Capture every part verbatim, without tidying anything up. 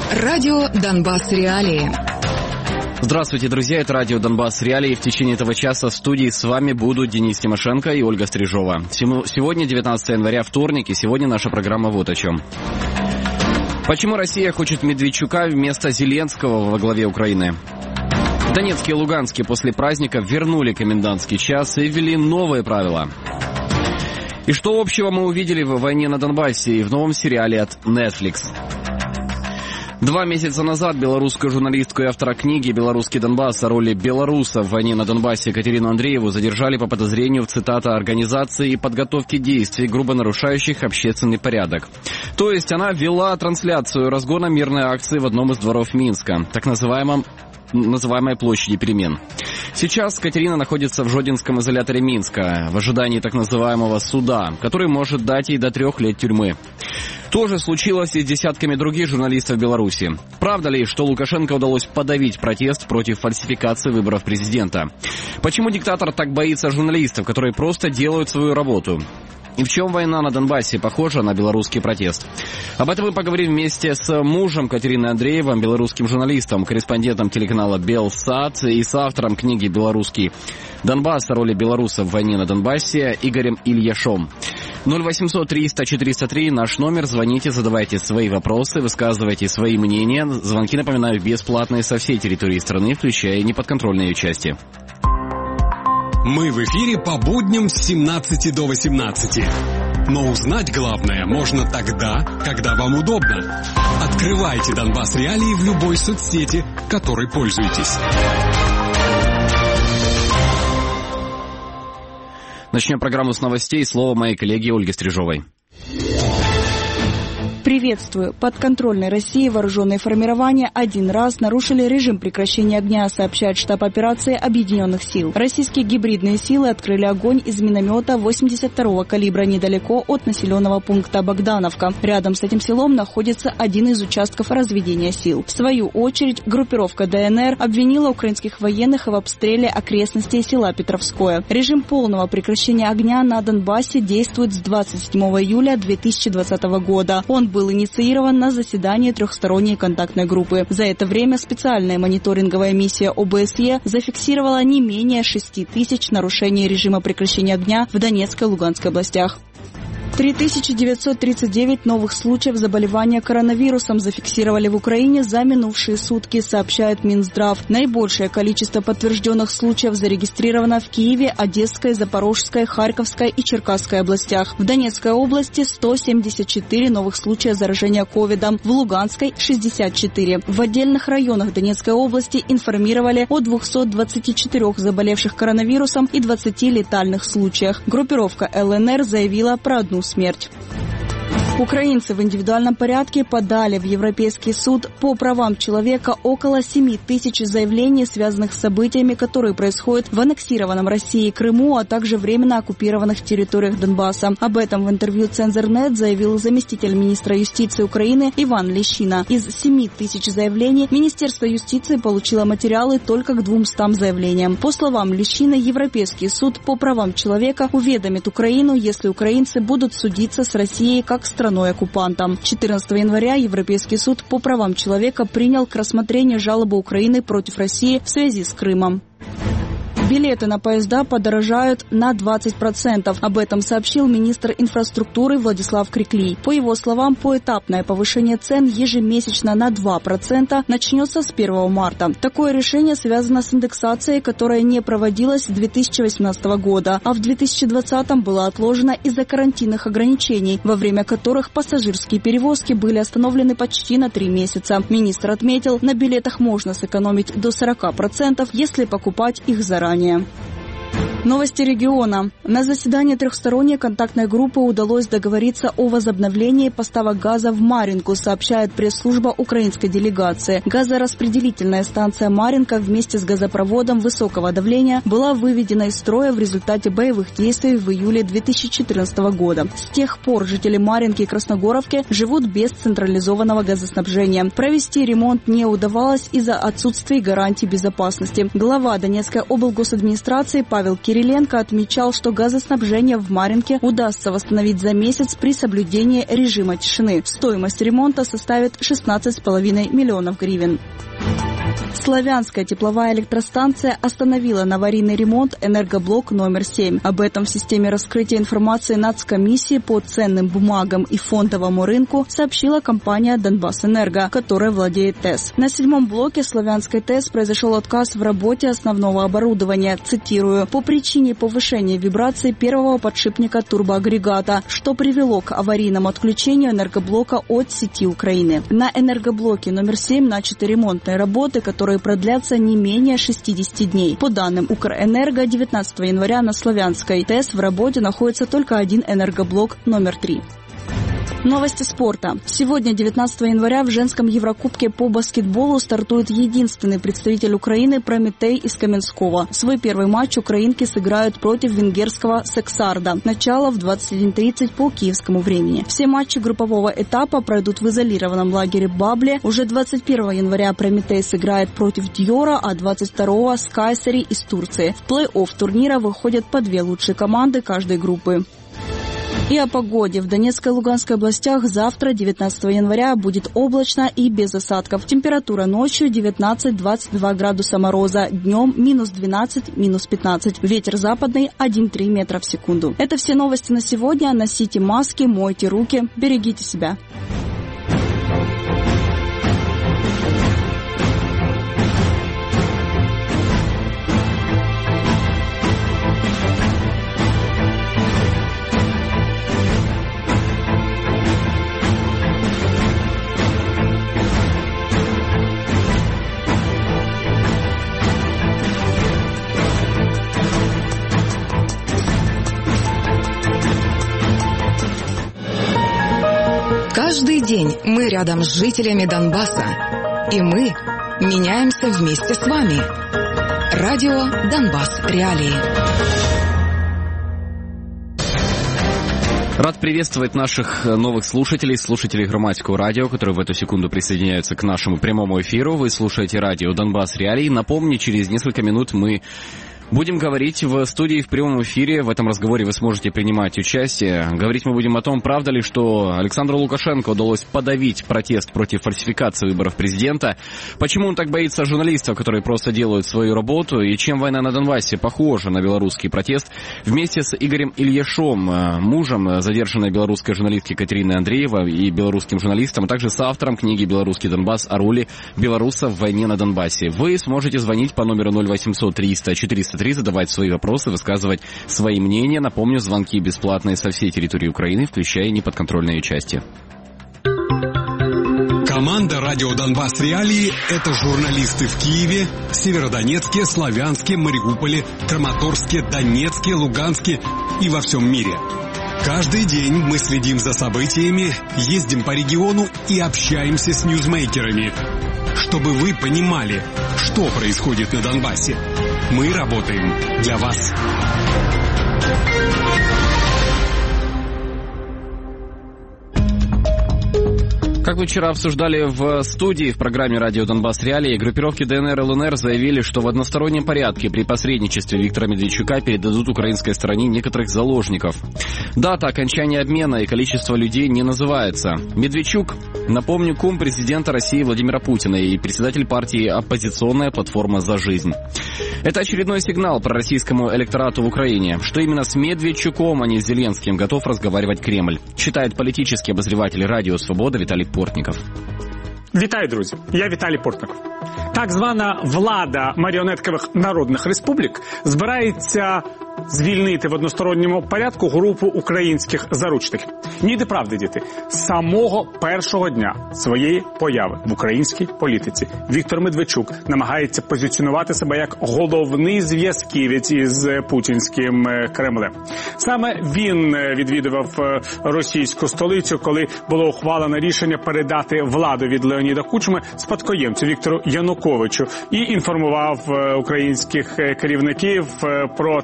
Радио «Донбасс. Реалии». Здравствуйте, друзья, это радио «Донбасс. Реалии». В течение этого часа в студии с вами будут Денис Тимошенко и Ольга Стрижова. Сегодня девятнадцатое января, вторник, и сегодня наша программа вот о чем. Почему Россия хочет Медведчука вместо Зеленского во главе Украины? Донецкий и Луганский после праздника вернули комендантский час и ввели новые правила. И что общего мы увидели в войне на Донбассе и в новом сериале от Netflix? Два месяца назад белорусскую журналистку и автора книги «Белорусский Донбасс» о роли белоруса в войне на Донбассе Катерину Андрееву задержали по подозрению в, цитата, «организации и подготовке действий, грубо нарушающих общественный порядок». То есть она вела трансляцию разгона мирной акции в одном из дворов Минска, так называемом называемой площади перемен. Сейчас Катерина находится в Жодинском изоляторе Минска в ожидании так называемого суда, который может дать ей до трех лет тюрьмы. То же случилось и с десятками других журналистов Беларуси. Правда ли, что Лукашенко удалось подавить протест против фальсификации выборов президента? Почему диктатор так боится журналистов, которые просто делают свою работу? И в чем война на Донбассе похожа на белорусский протест? Об этом мы поговорим вместе с мужем Катерины Андреевым, белорусским журналистом, корреспондентом телеканала Белсат и с автором книги «Белорусский Донбасс. О роли белоруса в войне на Донбассе» Игорем Ильяшом. ноль восемьсот триста четыреста три наш номер. Звоните, задавайте свои вопросы, высказывайте свои мнения. Звонки, напоминаю, бесплатные со всей территории страны, включая неподконтрольные ее части. Мы в эфире по будням с семнадцати до восемнадцати. Но узнать главное можно тогда, когда вам удобно. Открывайте «Донбасс. Реалии» в любой соцсети, которой пользуетесь. Начнем программу с новостей. Слово моей коллеге Ольге Стрижовой. Приветствую. Подконтрольной России вооруженные формирования один раз нарушили режим прекращения огня, сообщает штаб операции Объединенных сил. Российские гибридные силы открыли огонь из миномета восемьдесят второго калибра недалеко от населенного пункта Богдановка. Рядом с этим селом находится один из участков разведения сил. В свою очередь, группировка ДНР обвинила украинских военных в обстреле окрестностей села Петровское. Режим полного прекращения огня на Донбассе действует с двадцать седьмого июля две тысячи двадцатого года. Он был был инициирован на заседании трехсторонней контактной группы. За это время специальная мониторинговая миссия ОБСЕ зафиксировала не менее шести тысяч нарушений режима прекращения огня в Донецкой и Луганской областях. три тысячи девятьсот тридцать девять новых случаев заболевания коронавирусом зафиксировали в Украине за минувшие сутки, сообщает Минздрав. Наибольшее количество подтвержденных случаев зарегистрировано в Киеве, Одесской, Запорожской, Харьковской и Черкасской областях. В Донецкой области сто семьдесят четыре новых случая заражения ковидом, в Луганской – шестьдесят четыре. В отдельных районах Донецкой области информировали о двухстах двадцати четырёх заболевших коронавирусом и двадцати летальных случаях. Группировка ЛНР заявила про одну смерть. Украинцы в индивидуальном порядке подали в Европейский суд по правам человека около семи тысяч заявлений, связанных с событиями, которые происходят в аннексированном Россией Крыму, а также временно оккупированных территориях Донбасса. Об этом в интервью Цензорнет заявил заместитель министра юстиции Украины Иван Лещина. Из семи тысяч заявлений Министерство юстиции получило материалы только к двумстам заявлениям. По словам Лещина, Европейский суд по правам человека уведомит Украину, если украинцы будут судиться с Россией как страной оккупантом. четырнадцатого января Европейский суд по правам человека принял к рассмотрению жалобы Украины против России в связи с Крымом. Билеты на поезда подорожают на двадцать процентов. Об этом сообщил министр инфраструктуры Владислав Криклий. По его словам, поэтапное повышение цен ежемесячно на два процента начнется с первого марта. Такое решение связано с индексацией, которая не проводилась с две тысячи восемнадцатого года, а в две тысячи двадцатом была отложена из-за карантинных ограничений, во время которых пассажирские перевозки были остановлены почти на три месяца. Министр отметил, на билетах можно сэкономить до сорока процентов, если покупать их заранее. Новости региона. На заседании трехсторонней контактной группы удалось договориться о возобновлении поставок газа в Маринку, сообщает пресс-служба украинской делегации. Газораспределительная станция Маринка вместе с газопроводом высокого давления была выведена из строя в результате боевых действий в июле две тысячи четырнадцатого года. С тех пор жители Маринки и Красногоровки живут без централизованного газоснабжения. Провести ремонт не удавалось из-за отсутствия гарантий безопасности. Глава Донецкой облгосадминистрации Павел Киреев Кириленко отмечал, что газоснабжение в Марьинке удастся восстановить за месяц при соблюдении режима тишины. Стоимость ремонта составит шестнадцать с половиной миллионов гривен. Славянская тепловая электростанция остановила на аварийный ремонт энергоблок номер семь. Об этом в системе раскрытия информации Нацкомиссии по ценным бумагам и фондовому рынку сообщила компания «Донбассэнерго», которая владеет ТЭС. На седьмом блоке Славянской ТЭС произошел отказ в работе основного оборудования. Цитирую: «По причине повышения вибраций первого подшипника турбоагрегата, что привело к аварийному отключению энергоблока от сети Украины». На энергоблоке номер семь начаты ремонтные работы, которые продлятся не менее шестидесяти дней. По данным Укрэнерго, девятнадцатого января на Славянской ТЭС в работе находится только один энергоблок номер три. Новости спорта. Сегодня, девятнадцатого января, в женском Еврокубке по баскетболу стартует единственный представитель Украины Прометей из Каменского. Свой первый матч украинки сыграют против венгерского Сексарда. Начало в двадцать один тридцать по киевскому времени. Все матчи группового этапа пройдут в изолированном лагере Бабле. Уже двадцать первого января Прометей сыграет против Дьора, а двадцать второго с Кайсери из Турции. В плей-офф турнира выходят по две лучшие команды каждой группы. И о погоде. В Донецкой и Луганской областях завтра, девятнадцатого января, будет облачно и без осадков. Температура ночью девятнадцать - двадцать два градуса мороза, днем минус двенадцать - минус пятнадцать. Ветер западный один - три метра в секунду. Это все новости на сегодня. Носите маски, мойте руки, берегите себя. Каждый день мы рядом с жителями Донбасса, и мы меняемся вместе с вами. Радио Донбасс Реалии. Рад приветствовать наших новых слушателей, слушателей Громадского радио, которые в эту секунду присоединяются к нашему прямому эфиру. Вы слушаете радио Донбасс Реалии. Напомню, через несколько минут мы будем говорить в студии в прямом эфире. В этом разговоре вы сможете принимать участие. Говорить мы будем о том, правда ли, что Александру Лукашенко удалось подавить протест против фальсификации выборов президента. Почему он так боится журналистов, которые просто делают свою работу, и чем война на Донбассе похожа на белорусский протест. Вместе с Игорем Ильяшом, мужем задержанной белорусской журналистки Катерины Андреевой и белорусским журналистом, а также с автором книги «Белорусский Донбасс» о роли белорусов в войне на Донбассе. Вы сможете звонить по номеру ноль восемьсот триста четыреста три, задавать свои вопросы, высказывать свои мнения. Напомню, звонки бесплатные со всей территории Украины, включая неподконтрольные части. Команда «Радио Донбасс Реалии» — это журналисты в Киеве, Северодонецке, Славянске, Мариуполе, Краматорске, Донецке, Луганске и во всем мире. Каждый день мы следим за событиями, ездим по региону и общаемся с ньюзмейкерами, чтобы вы понимали, что происходит на Донбассе. Мы работаем для вас. Как мы вчера обсуждали в студии в программе «Радио Донбасс Реалии», группировки ДНР и ЛНР заявили, что в одностороннем порядке при посредничестве Виктора Медведчука передадут украинской стороне некоторых заложников. Дата окончания обмена и количество людей не называется. Медведчук, напомню, кум президента России Владимира Путина и председатель партии «Оппозиционная платформа за жизнь». Это очередной сигнал пророссийскому электорату в Украине, что именно с Медведчуком, а не с Зеленским, готов разговаривать Кремль, считает политический обозреватель «Радио Свобода» Виталий Портников. Вітаю, друзі! Я Віталій Портников. Так звана влада маріонеткових народних республік збирається звільнити в односторонньому порядку групу українських заручників. Ніде правди, діти. З самого першого дня своєї появи в українській політиці Віктор Медведчук намагається позиціонувати себе як головний зв'язківець із путінським Кремлем. Саме він відвідував російську столицю, коли було ухвалено рішення передати владу від Леоніда Кучми спадкоємцю Віктору Януковичу і інформував українських керівників про це рішення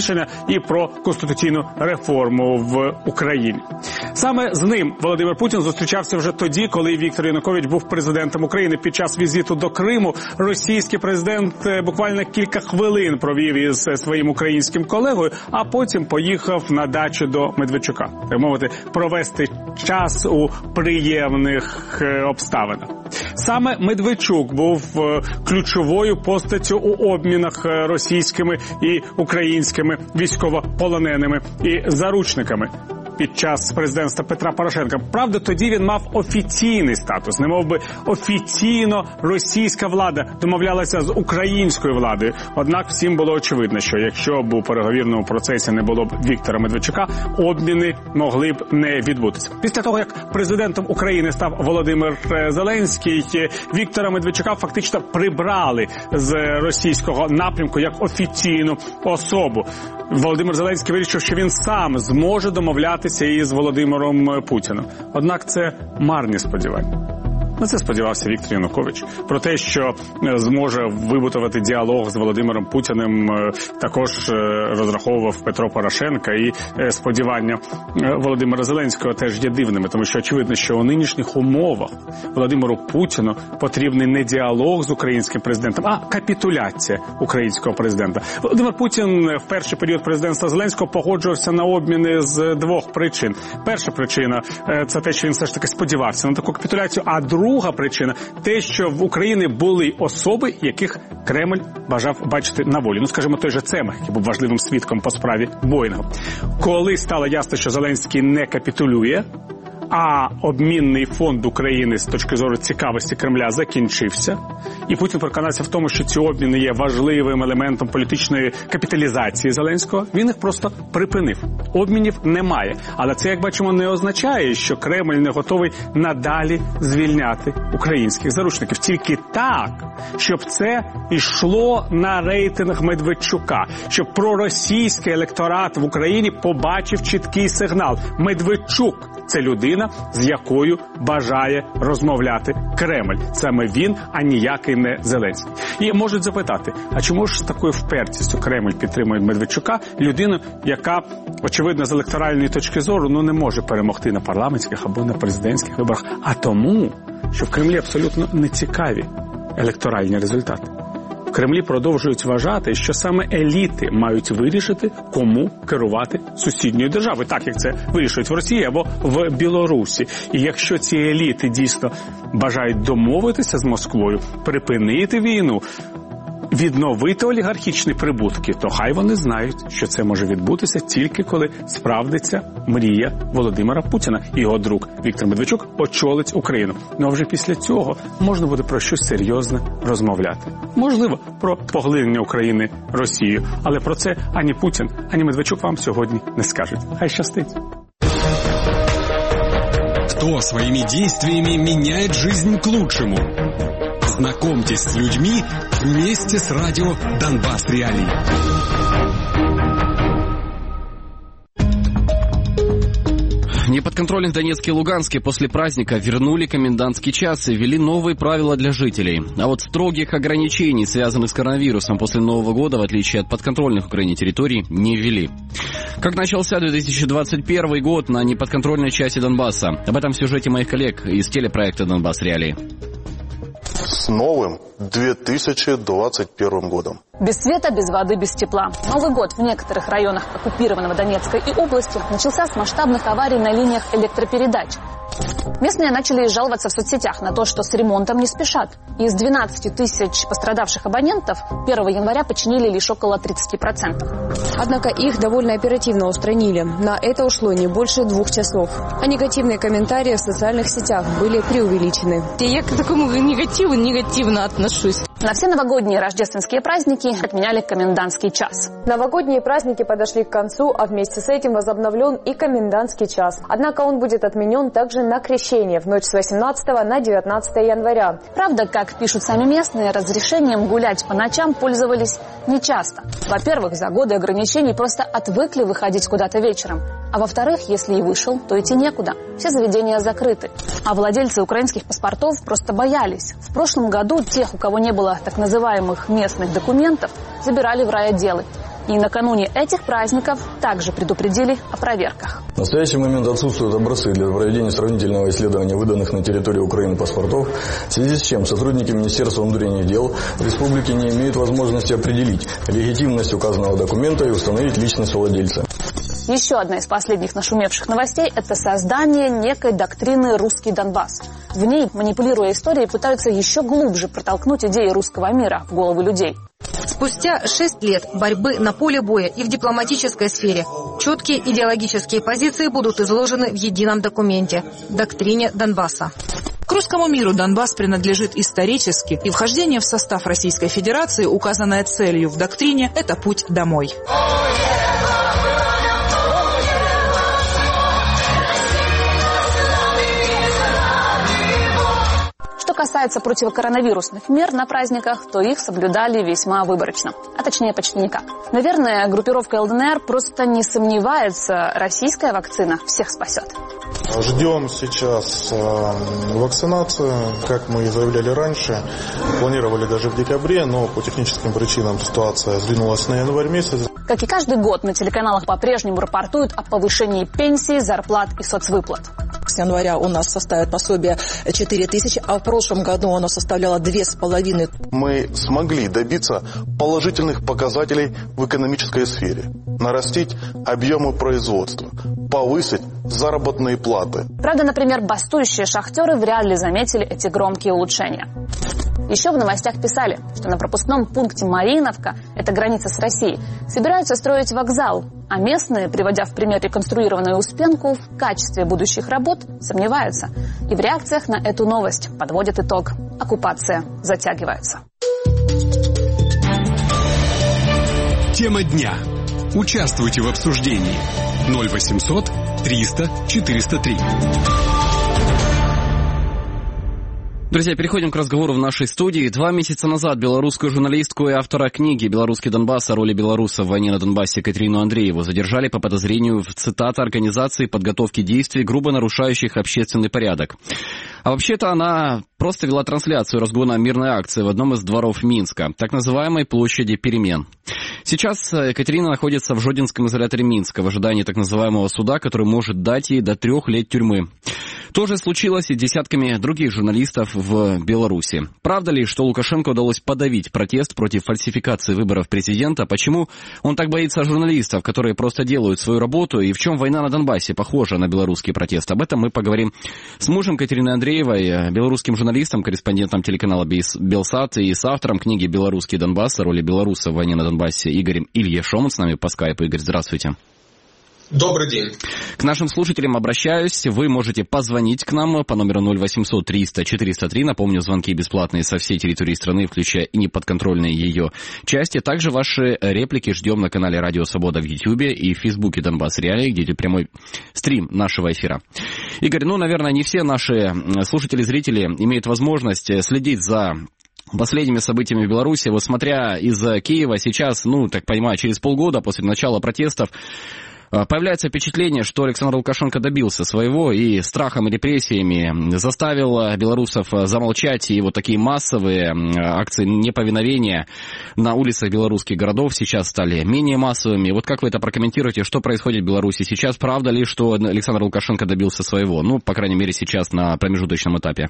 рішення і про конституційну реформу в Україні. Саме з ним Володимир Путін зустрічався вже тоді, коли Віктор Янукович був президентом України. Під час візиту до Криму російський президент буквально кілька хвилин провів із своїм українським колегою, а потім поїхав на дачу до Медведчука. Так мовити, провести час у приємних обставинах. Саме Медведчук був ключовою постаттю у обмінах російськими і українськими військовополоненими і заручниками під час президентства Петра Порошенка. Правда, тоді він мав офіційний статус, немов би офіційно російська влада домовлялася з українською владою. Однак всім було очевидно, що якщо б у переговірному процесі не було б Віктора Медведчука, обміни могли б не відбутися. Після того, як президентом України став Володимир Зеленський, Віктора Медведчука фактично прибрали з російського напрямку як офіційну особу. Володимир Зеленський вирішив, що він сам зможе домовлятися із Володимиром Путіним. Однак це марні сподівання. На це сподівався Віктор Янукович. Про те, що зможе вибудувати діалог з Володимиром Путіним, також розраховував Петро Порошенко. І сподівання Володимира Зеленського теж є дивними, тому що очевидно, що у нинішніх умовах Володимиру Путіну потрібний не діалог з українським президентом, а капітуляція українського президента. Володимир Путін в перший період президентства Зеленського погоджувався на обміни з двох причин. Перша причина – це те, що він все ж таки сподівався на таку капітуляцію, а друга Друга причина – те, що в Україні були особи, яких Кремль бажав бачити на волі. Ну, скажімо, той же Цемах, який був важливим свідком по справі Боїнгу. Коли стало ясно, що Зеленський не капітулює, а обмінний фонд України з точки зору цікавості Кремля закінчився, і Путін переконався в тому, що ці обміни є важливим елементом політичної капіталізації Зеленського, він їх просто припинив. Обмінів немає. Але це, як бачимо, не означає, що Кремль не готовий надалі звільняти українських заручників. Тільки так, щоб це йшло на рейтинг Медведчука, щоб проросійський електорат в Україні побачив чіткий сигнал. Медведчук – це людина, з якою бажає розмовляти Кремль. Саме він, а ніякий не Зеленський. І можуть запитати, а чому ж з такою впертістю Кремль підтримує Медведчука, людину, яка, очевидно, з електоральної точки зору, ну не може перемогти на парламентських або на президентських виборах, а тому, що в Кремлі абсолютно не цікаві електоральні результати. В Кремлі продовжують вважати, що саме еліти мають вирішити, кому керувати сусідньою державою, так як це вирішують в Росії або в Білорусі. І якщо ці еліти дійсно бажають домовитися з Москвою, припинити війну, відновити олігархічні прибутки, то хай вони знають, що це може відбутися тільки коли справдиться мрія Володимира Путіна. Його друг Віктор Медведчук очолить Україну. Ну а вже після цього можна буде про щось серйозне розмовляти. Можливо, про поглинення України Росією. Але про це ані Путін, ані Медведчук вам сьогодні не скажуть. Хай щастить. Кто своими действиями меняет жизнь к лучшему? Знакомьтесь с людьми вместе с радио «Донбасс Реалии». Неподконтрольных Донецке и Луганске после праздника вернули комендантский час и ввели новые правила для жителей. А вот строгих ограничений, связанных с коронавирусом после Нового года, в отличие от подконтрольных Украине территорий, не ввели. Как начался две тысячи двадцать первый год на неподконтрольной части Донбасса? Об этом в сюжете моих коллег из телепроекта «Донбасс Реалии». С новым две тысячи двадцать первым годом. Без света, без воды, без тепла. Новый год в некоторых районах оккупированного Донецка и области начался с масштабных аварий на линиях электропередач. Местные начали жаловаться в соцсетях на то, что с ремонтом не спешат. Из двенадцати тысяч пострадавших абонентов первого января починили лишь около тридцати процентов. Однако их довольно оперативно устранили. На это ушло не больше двух часов. А негативные комментарии в социальных сетях были преувеличены. Я к такому негативу негативно отношусь. На все новогодние и рождественские праздники отменяли комендантский час. Новогодние праздники подошли к концу, а вместе с этим возобновлен и комендантский час. Однако он будет отменен также на Крещение в ночь с восемнадцатого на девятнадцатое января. Правда, как пишут сами местные, разрешением гулять по ночам пользовались нечасто. Во-первых, за годы ограничений просто отвыкли выходить куда-то вечером. А во-вторых, если и вышел, то идти некуда. Все заведения закрыты. А владельцы украинских паспортов просто боялись. В прошлом году тех, у кого не было так называемых местных документов, забирали в райотделы. И накануне этих праздников также предупредили о проверках. В настоящий момент отсутствуют образцы для проведения сравнительного исследования выданных на территории Украины паспортов, в связи с чем сотрудники Министерства внутренних дел республики не имеют возможности определить легитимность указанного документа и установить личность владельца. Еще одна из последних нашумевших новостей – это создание некой доктрины «Русский Донбасс». В ней, манипулируя историей, пытаются еще глубже протолкнуть идеи русского мира в головы людей. Спустя шесть лет борьбы на поле боя и в дипломатической сфере четкие идеологические позиции будут изложены в едином документе – доктрине Донбасса. К русскому миру Донбасс принадлежит исторически, и вхождение в состав Российской Федерации, указанное целью в доктрине, это путь домой. Что касается противокоронавирусных мер на праздниках, то их соблюдали весьма выборочно. А точнее, почти никак. Наверное, группировка ЛДНР просто не сомневается, российская вакцина всех спасет. Ждем сейчас э, вакцинацию, как мы и заявляли раньше. Планировали даже в декабре, но по техническим причинам ситуация сдвинулась на январь месяц. Как и каждый год, на телеканалах по-прежнему рапортуют о повышении пенсий, зарплат и соцвыплат. С января у нас составит пособие четыре тысячи, а в прошлом году оно составляло две с половиной. Мы смогли добиться положительных показателей в экономической сфере. Нарастить объемы производства, повысить заработные платы. Правда, например, бастующие шахтеры вряд ли заметили эти громкие улучшения. Еще в новостях писали, что на пропускном пункте Мариновка, это граница с Россией, собираются строить вокзал, а местные, приводя в пример реконструированную Успенку, в качестве будущих работ сомневаются. И в реакциях на эту новость подводят итог. Оккупация затягивается. Тема дня. Участвуйте в обсуждении. ноль восемьсот триста четыреста три. Друзья, переходим к разговору в нашей студии. Два месяца назад белорусскую журналистку и автора книги «Белорусский Донбасс. О роли белоруса в войне на Донбассе» Катерину Андрееву задержали по подозрению в, цитата, организации подготовки действий, грубо нарушающих общественный порядок. А вообще-то она просто вела трансляцию разгона мирной акции в одном из дворов Минска, так называемой площади перемен. Сейчас Екатерина находится в Жодинском изоляторе Минска в ожидании так называемого суда, который может дать ей до трех лет тюрьмы. То же случилось и с десятками других журналистов в Беларуси. Правда ли, что Лукашенко удалось подавить протест против фальсификации выборов президента? Почему он так боится журналистов, которые просто делают свою работу? И в чем война на Донбассе похожа на белорусский протест? Об этом мы поговорим с мужем Катерины Андреевой, белорусским журналистом, корреспондентом телеканала Белсат и с автором книги «Белорусский Донбасс. О роли белоруса в войне на Донбассе» Игорем Ильяшом. С нами по скайпу. Игорь, здравствуйте. Добрый день. К нашим слушателям обращаюсь. Вы можете позвонить к нам по номеру ноль восемьсот триста четыреста три. Напомню, звонки бесплатные со всей территории страны, включая и неподконтрольные ее части. Также ваши реплики ждем на канале Радио Свобода в Ютьюбе и в Фейсбуке Донбасс Реалии, где идет прямой стрим нашего эфира. Игорь, ну, наверное, не все наши слушатели, зрители имеют возможность следить за последними событиями в Беларуси. Вот смотря из Киева сейчас, ну, так понимаю, через полгода после начала протестов, появляется впечатление, что Александр Лукашенко добился своего и страхом и репрессиями заставил белорусов замолчать. И вот такие массовые акции неповиновения на улицах белорусских городов сейчас стали менее массовыми. Вот как вы это прокомментируете? Что происходит в Беларуси сейчас? Правда ли, что Александр Лукашенко добился своего? Ну, по крайней мере, сейчас на промежуточном этапе.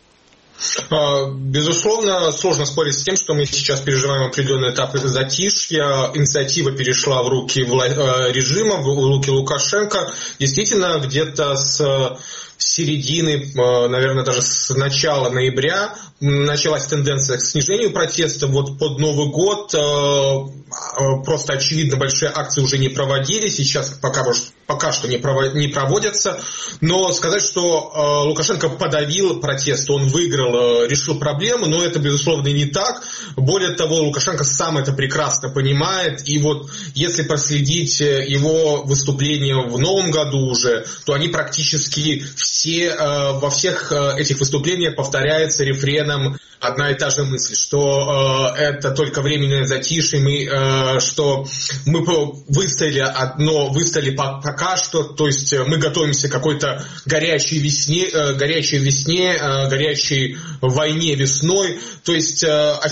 Безусловно, сложно спорить с тем, что мы сейчас переживаем определенный этап затишья. Инициатива перешла в руки режима, в руки Лукашенко. Действительно, где-то с середины, наверное, даже с начала ноября началась тенденция к снижению протеста. Вот под Новый год просто, очевидно, большие акции уже не проводили. Сейчас пока, пока что не проводятся. Но сказать, что Лукашенко подавил протест, он выиграл, решил проблему, но это, безусловно, не так. Более того, Лукашенко сам это прекрасно понимает. И вот если проследить его выступления в новом году уже, то они практически все, во всех этих выступлениях повторяется рефреном одна и та же мысль, что э, это только временное затишье, мы, э, что мы выстояли одно, выстояли пока что, то есть мы готовимся к какой-то горячей весне, э, горячей весне, э, горячей войне весной, то есть э, очевидно,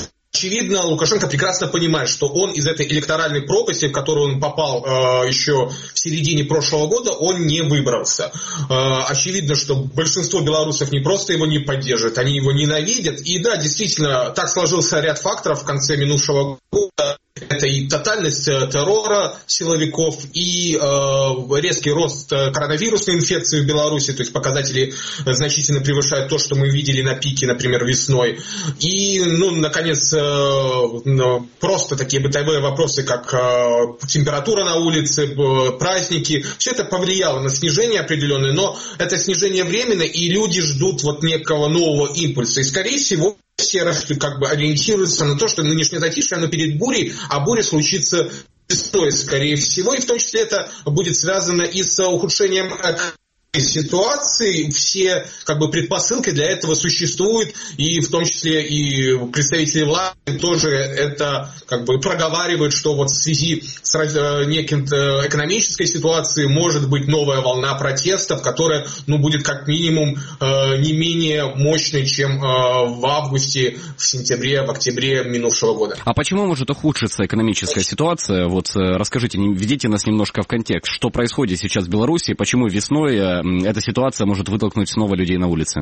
очевидно, Лукашенко прекрасно понимает, что он из этой электоральной пропасти, в которую он попал э, еще в середине прошлого года, он не выбрался. Э, очевидно, что большинство белорусов не просто его не поддерживают, они его ненавидят. И да, действительно, так сложился ряд факторов в конце минувшего года. Это и тотальность террора силовиков, и э, резкий рост коронавирусной инфекции в Беларуси, то есть показатели значительно превышают то, что мы видели на пике, например, весной. И, ну, наконец, э, просто такие бытовые вопросы, как э, температура на улице, э, праздники, все это повлияло на снижение определенное, но это снижение временно, и люди ждут вот некого нового импульса. И, скорее всего, все как бы ориентируются на то, что нынешнее затишье, оно перед бурей, а буря случится весной, скорее всего, и в том числе это будет связано и с ухудшением ситуации. Все как бы предпосылки для этого существуют, и в том числе и представители власти тоже это как бы проговаривают, что вот в связи с неким экономической ситуацией может быть новая волна протестов, которая, ну, будет как минимум э, не менее мощной, чем э, в августе, в сентябре, в октябре минувшего года. А почему может ухудшиться экономическая ситуация? Вот расскажите, введите нас немножко в контекст, что происходит сейчас в Беларуси, почему весной эта ситуация может вытолкнуть снова людей на улицы?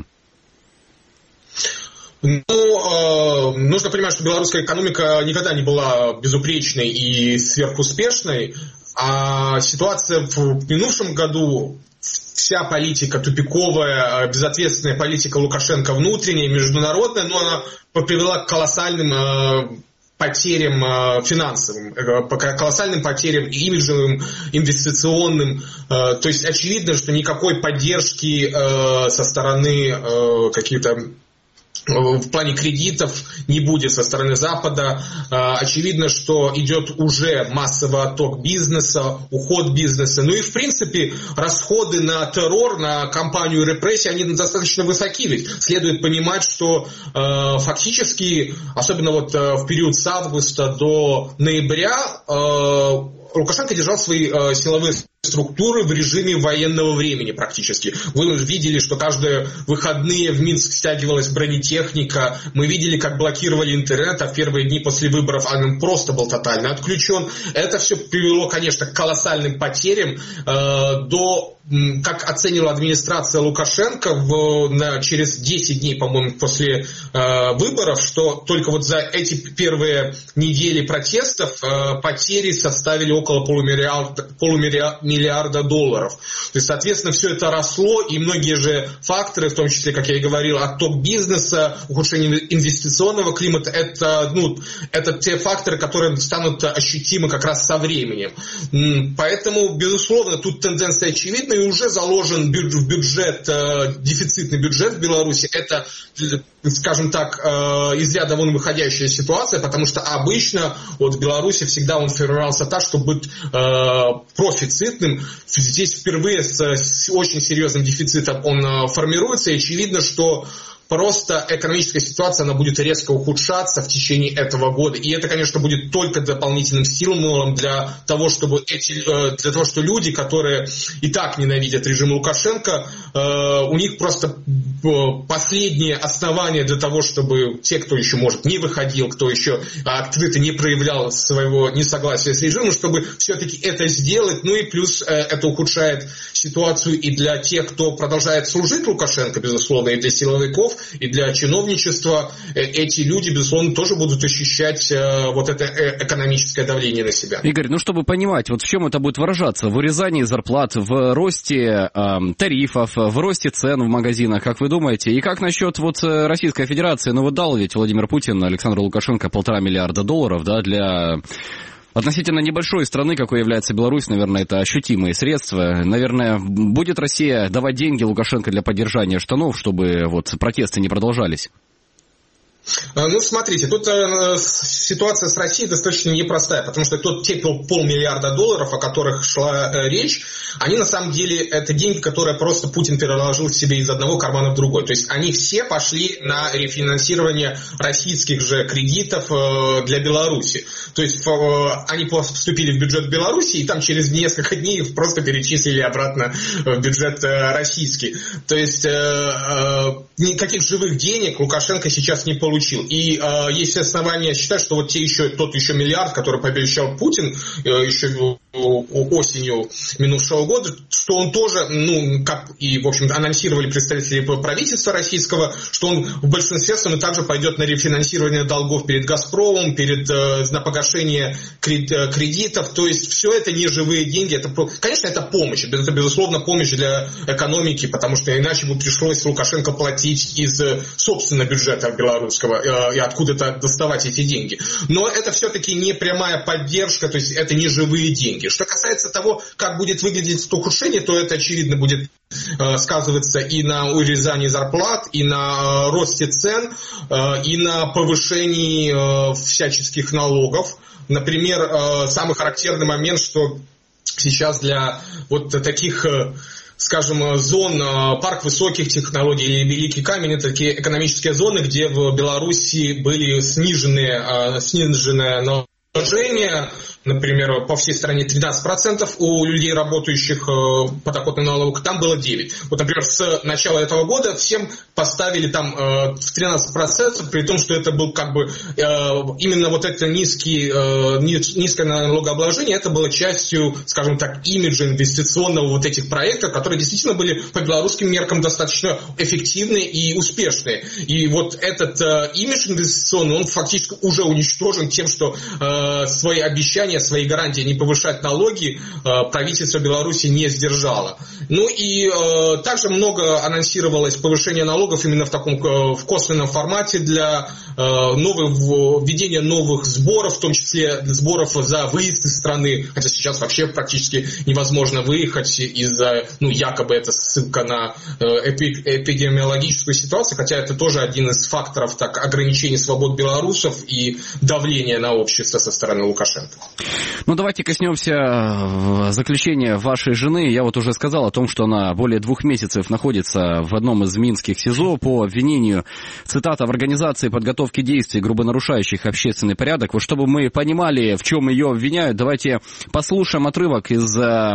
Ну, э, нужно понимать, что белорусская экономика никогда не была безупречной и сверхуспешной, а ситуация в минувшем году, вся политика тупиковая, безответственная политика Лукашенко внутренняя, международная, но она привела к колоссальным э, потерям финансовым, колоссальным потерям имиджевым, инвестиционным. То есть очевидно, что никакой поддержки со стороны каких-то в плане кредитов не будет со стороны Запада. Очевидно, что идет уже массовый отток бизнеса, уход бизнеса. Ну и, в принципе, расходы на террор, на кампанию репрессий, они достаточно высоки. Ведь следует понимать, что э, фактически, особенно вот э, в период с августа до ноября, э, Лукашенко держал свои э, силовые структуры в режиме военного времени практически. Вы видели, что каждые выходные в Минск стягивалась бронетехника. Мы видели, как блокировали интернет, а в первые дни после выборов он просто был тотально отключен. Это все привело, конечно, к колоссальным потерям. Э, до, как оценила администрация Лукашенко в, на, через десять дней, по-моему, после э, выборов, что только вот за эти первые недели протестов э, потери составили около полумиллиарда, полумиллиарда миллиарда долларов. То есть, соответственно, все это росло, и многие же факторы, в том числе, как я и говорил, отток бизнеса, ухудшение инвестиционного климата, это, ну, это те факторы, которые станут ощутимы как раз со временем. Поэтому, безусловно, тут тенденция очевидна, и уже заложен в бюджет, дефицитный бюджет в Беларуси. Это, скажем так, из ряда вон выходящая ситуация, потому что обычно вот в Беларуси всегда он формировался так, чтобы быть профицитным. Здесь впервые с, с очень серьезным дефицитом он формируется, и очевидно, что просто экономическая ситуация, она будет резко ухудшаться в течение этого года. И это, конечно, будет только дополнительным стимулом для того, чтобы эти, для того, что люди, которые и так ненавидят режим Лукашенко, у них просто последнее основание для того, чтобы те, кто еще, может, не выходил, кто еще открыто не проявлял своего несогласия с режимом, чтобы все-таки это сделать. Ну и плюс это ухудшает ситуацию и для тех, кто продолжает служить Лукашенко, безусловно, и для силовиков, и для чиновничества. Эти люди, безусловно, тоже будут ощущать э, вот это экономическое давление на себя. Игорь, ну чтобы понимать, вот в чем это будет выражаться? В урезании зарплат, в росте э, тарифов, в росте цен в магазинах, как вы думаете? И как насчет вот Российской Федерации? Ну вот дал ведь Владимир Путин Александру Лукашенко полтора миллиарда долларов, да, для... Относительно небольшой страны, какой является Беларусь, наверное, это ощутимые средства. Наверное, будет Россия давать деньги Лукашенко для поддержания штанов, чтобы вот протесты не продолжались? Ну, смотрите, тут э, ситуация с Россией достаточно непростая, потому что тот, те полмиллиарда долларов, о которых шла э, речь, они на самом деле это деньги, которые просто Путин переложил себе из одного кармана в другой. То есть они все пошли на рефинансирование российских же кредитов э, для Беларуси. То есть э, они поступили в бюджет Беларуси, и там через несколько дней их просто перечислили обратно в бюджет э, российский. То есть э, э, никаких живых денег Лукашенко сейчас не получил. получил. И э, есть основания считать, что вот те еще, тот еще миллиард, который пообещал Путин э, еще осенью минувшего года, что он тоже, ну, как и, в общем, анонсировали представители правительства российского, что он в большинстве своем также пойдет на рефинансирование долгов перед «Газпромом», перед, э, на погашение кредитов. То есть все это не живые деньги. Это, конечно, это помощь. Это, безусловно, помощь для экономики, потому что иначе бы пришлось Лукашенко платить из собственного бюджета белорусского э, и откуда-то доставать эти деньги. Но это все-таки не прямая поддержка, то есть это не живые деньги. Что касается того, как будет выглядеть это ухудшение, то это, очевидно, будет э, сказываться и на урезании зарплат, и на э, росте цен, э, и на повышении э, всяческих налогов. Например, э, самый характерный момент, что сейчас для вот таких... Э, скажем, зон, парк высоких технологий или Великий Камень, это такие экономические зоны, где в Беларуси были снижены, сниженное наложение, например, по всей стране тринадцать процентов у людей, работающих по подоходному налогу, там было девять процентов. Вот, например, с начала этого года всем поставили там э, в тринадцать процентов, при том, что это был как бы э, именно вот это низкий, э, низкое налогообложение, это было частью, скажем так, имиджа инвестиционного вот этих проектов, которые действительно были по белорусским меркам достаточно эффективные и успешные. И вот этот э, имидж инвестиционный, он фактически уже уничтожен тем, что э, свои обещания, свои гарантии не повышать налоги правительство Беларуси не сдержало. Ну и э, также много анонсировалось повышение налогов именно в таком э, в косвенном формате для э, новых, введения новых сборов, в том числе сборов за выезд из страны, хотя сейчас вообще практически невозможно выехать из-за, ну, якобы это ссылка на э, эпи, эпидемиологическую ситуацию, хотя это тоже один из факторов так, ограничения свобод белорусов и давления на общество со стороны Лукашенко. Ну, давайте коснемся заключения вашей жены. Я вот уже сказал о том, что она более двух месяцев находится в одном из минских СИЗО по обвинению, цитата, в организации подготовки действий, грубо нарушающих общественный порядок. Вот чтобы мы понимали, в чем ее обвиняют, давайте послушаем отрывок из э,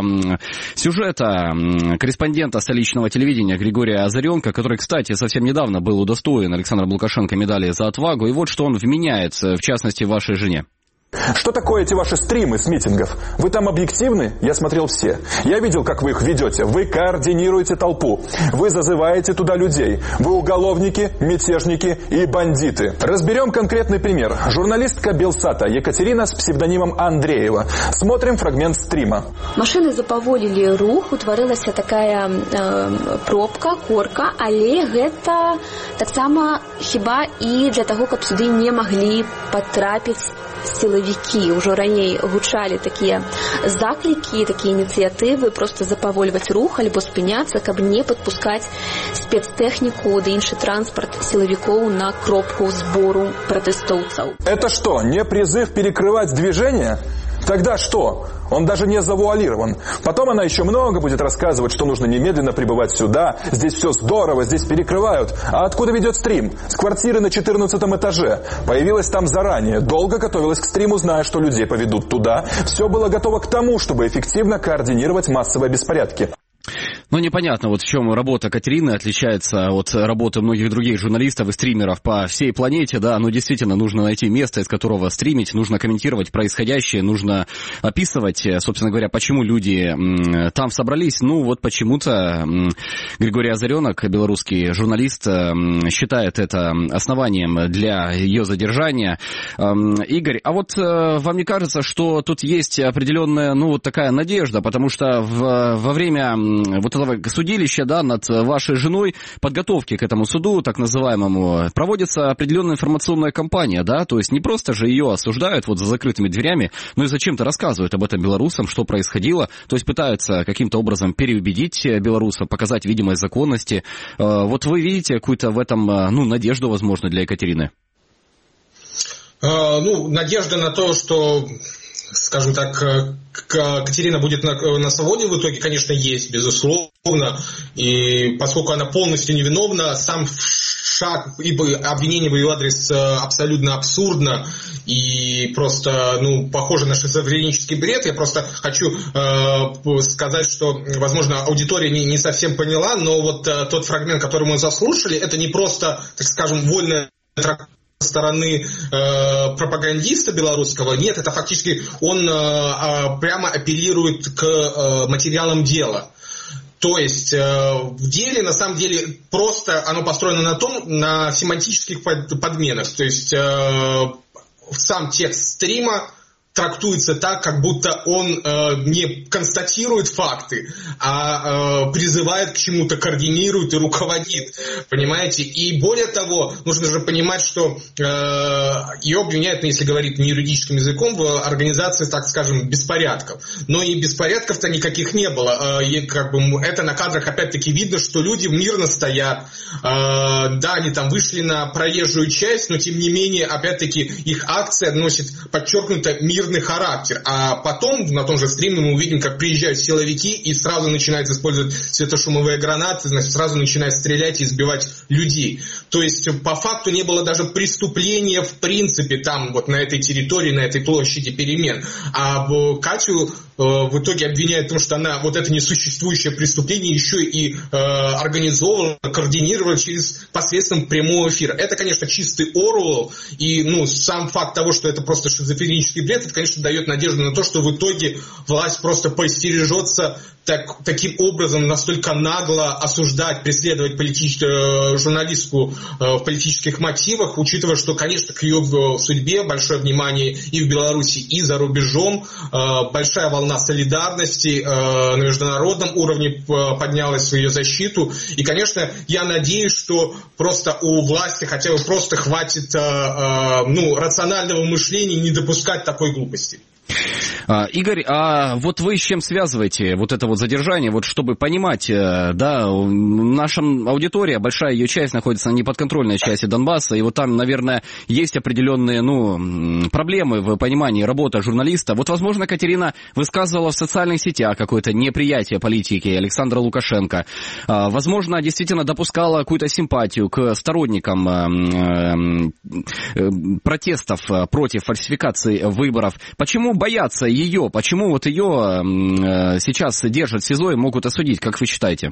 сюжета корреспондента столичного телевидения Григория Озаренко, который, кстати, совсем недавно был удостоен Александром Лукашенко медали за отвагу. И вот что он вменяет, в частности, вашей жене. Что такое эти ваши стримы с митингов? Вы там объективны? Я смотрел все. Я видел, как вы их ведете. Вы координируете толпу. Вы зазываете туда людей. Вы уголовники, мятежники и бандиты. Разберем конкретный пример. Журналистка Белсата Екатерина с псевдонимом Андреева. Смотрим фрагмент стрима. Машины запаволили рух, утварылася такая э, пробка, корка, але гэта таксама хіба і для того, каб сюды не маглі патрапіць силовики. Уже ранее гучали такие заклики, такие инициативы, просто запавольваць рух альбо спыняцца, каб не подпускать спецтехнику да іншы транспорт силовиков на кропку сбору протестовцев. Это что, не призыв перекрывать движение? Тогда что? Он даже не завуалирован. Потом она еще много будет рассказывать, что нужно немедленно прибывать сюда. Здесь все здорово, здесь перекрывают. А откуда ведет стрим? С квартиры на четырнадцатом этаже. Появилась там заранее. Долго готовилась к стриму, зная, что людей поведут туда. Все было готово к тому, чтобы эффективно координировать массовые беспорядки. Ну, непонятно, вот в чем работа Катерины отличается от работы многих других журналистов и стримеров по всей планете, да, но действительно нужно найти место, из которого стримить, нужно комментировать происходящее, нужно описывать, собственно говоря, почему люди м, там собрались. Ну, вот почему-то м, Григорий Озаренок, белорусский журналист, м, считает это основанием для ее задержания. М, Игорь, а вот э, вам не кажется, что тут есть определенная, ну, вот такая надежда, потому что в, во время м, вот судилища, да, над вашей женой, подготовки к этому суду, так называемому, проводится определенная информационная кампания, да, то есть не просто же ее осуждают вот за закрытыми дверями, но и зачем-то рассказывают об этом белорусам, что происходило, то есть пытаются каким-то образом переубедить белорусов, показать видимость законности. Вот вы видите какую-то в этом, ну, надежду, возможно, для Екатерины? А, ну, надежда на то, что, скажем так, Катерина будет на, на свободе в итоге, конечно, есть, безусловно. И поскольку она полностью невиновна, сам шаг, ибо обвинение в ее адрес абсолютно абсурдно и просто, ну, похоже на шизофренический бред. Я просто хочу э, сказать, что, возможно, аудитория не, не совсем поняла, но вот э, тот фрагмент, который мы заслушали, это не просто, так скажем, вольная трактовка стороны э, пропагандиста белорусского. Нет, это фактически он э, э, прямо апеллирует к э, материалам дела. То есть э, в деле, на самом деле, просто оно построено на том, на семантических под, подменах. То есть э, сам текст стрима трактуется так, как будто он э, не констатирует факты, а э, призывает к чему-то, координирует и руководит. Понимаете? И более того, нужно же понимать, что э, ее обвиняют, ну, если говорить не юридическим языком, в организации, так скажем, беспорядков. Но и беспорядков-то никаких не было. Э, и, как бы, это на кадрах опять-таки видно, что люди мирно стоят. Э, да, они там вышли на проезжую часть, но тем не менее, опять-таки, их акция носит подчеркнуто мир характер, а потом на том же стриме мы увидим, как приезжают силовики и сразу начинают использовать светошумовые гранаты, значит, сразу начинают стрелять и избивать людей. То есть по факту не было даже преступления в принципе там вот на этой территории, на этой площади перемен. А Катю в итоге обвиняют в том, что она вот это несуществующее преступление еще и э, организовывала, координировала через посредством прямого эфира. Это, конечно, чистый Оруэлл, и ну, сам факт того, что это просто шизофренический бред, это, конечно, дает надежду на то, что в итоге власть просто поостережется так, таким образом настолько нагло осуждать, преследовать политич... журналистку в политических мотивах, учитывая, что, конечно, к ее судьбе большое внимание и в Беларуси, и за рубежом. Большая волна солидарности на международном уровне поднялась в ее защиту. И, конечно, я надеюсь, что просто у власти хотя бы просто хватит ну, рационального мышления и не допускать такой глупости. Игорь, а вот вы с чем связываете вот это вот задержание, вот чтобы понимать, да, наша аудитория, большая ее часть находится на неподконтрольной части Донбасса, и вот там, наверное, есть определенные, ну, проблемы в понимании работы журналиста. Вот, возможно, Катерина высказывала в социальных сетях какое-то неприятие политики Александра Лукашенко, возможно, действительно допускала какую-то симпатию к сторонникам протестов против фальсификации выборов. Почему боятся ее? Почему вот ее э, сейчас держат в СИЗО и могут осудить, как вы считаете?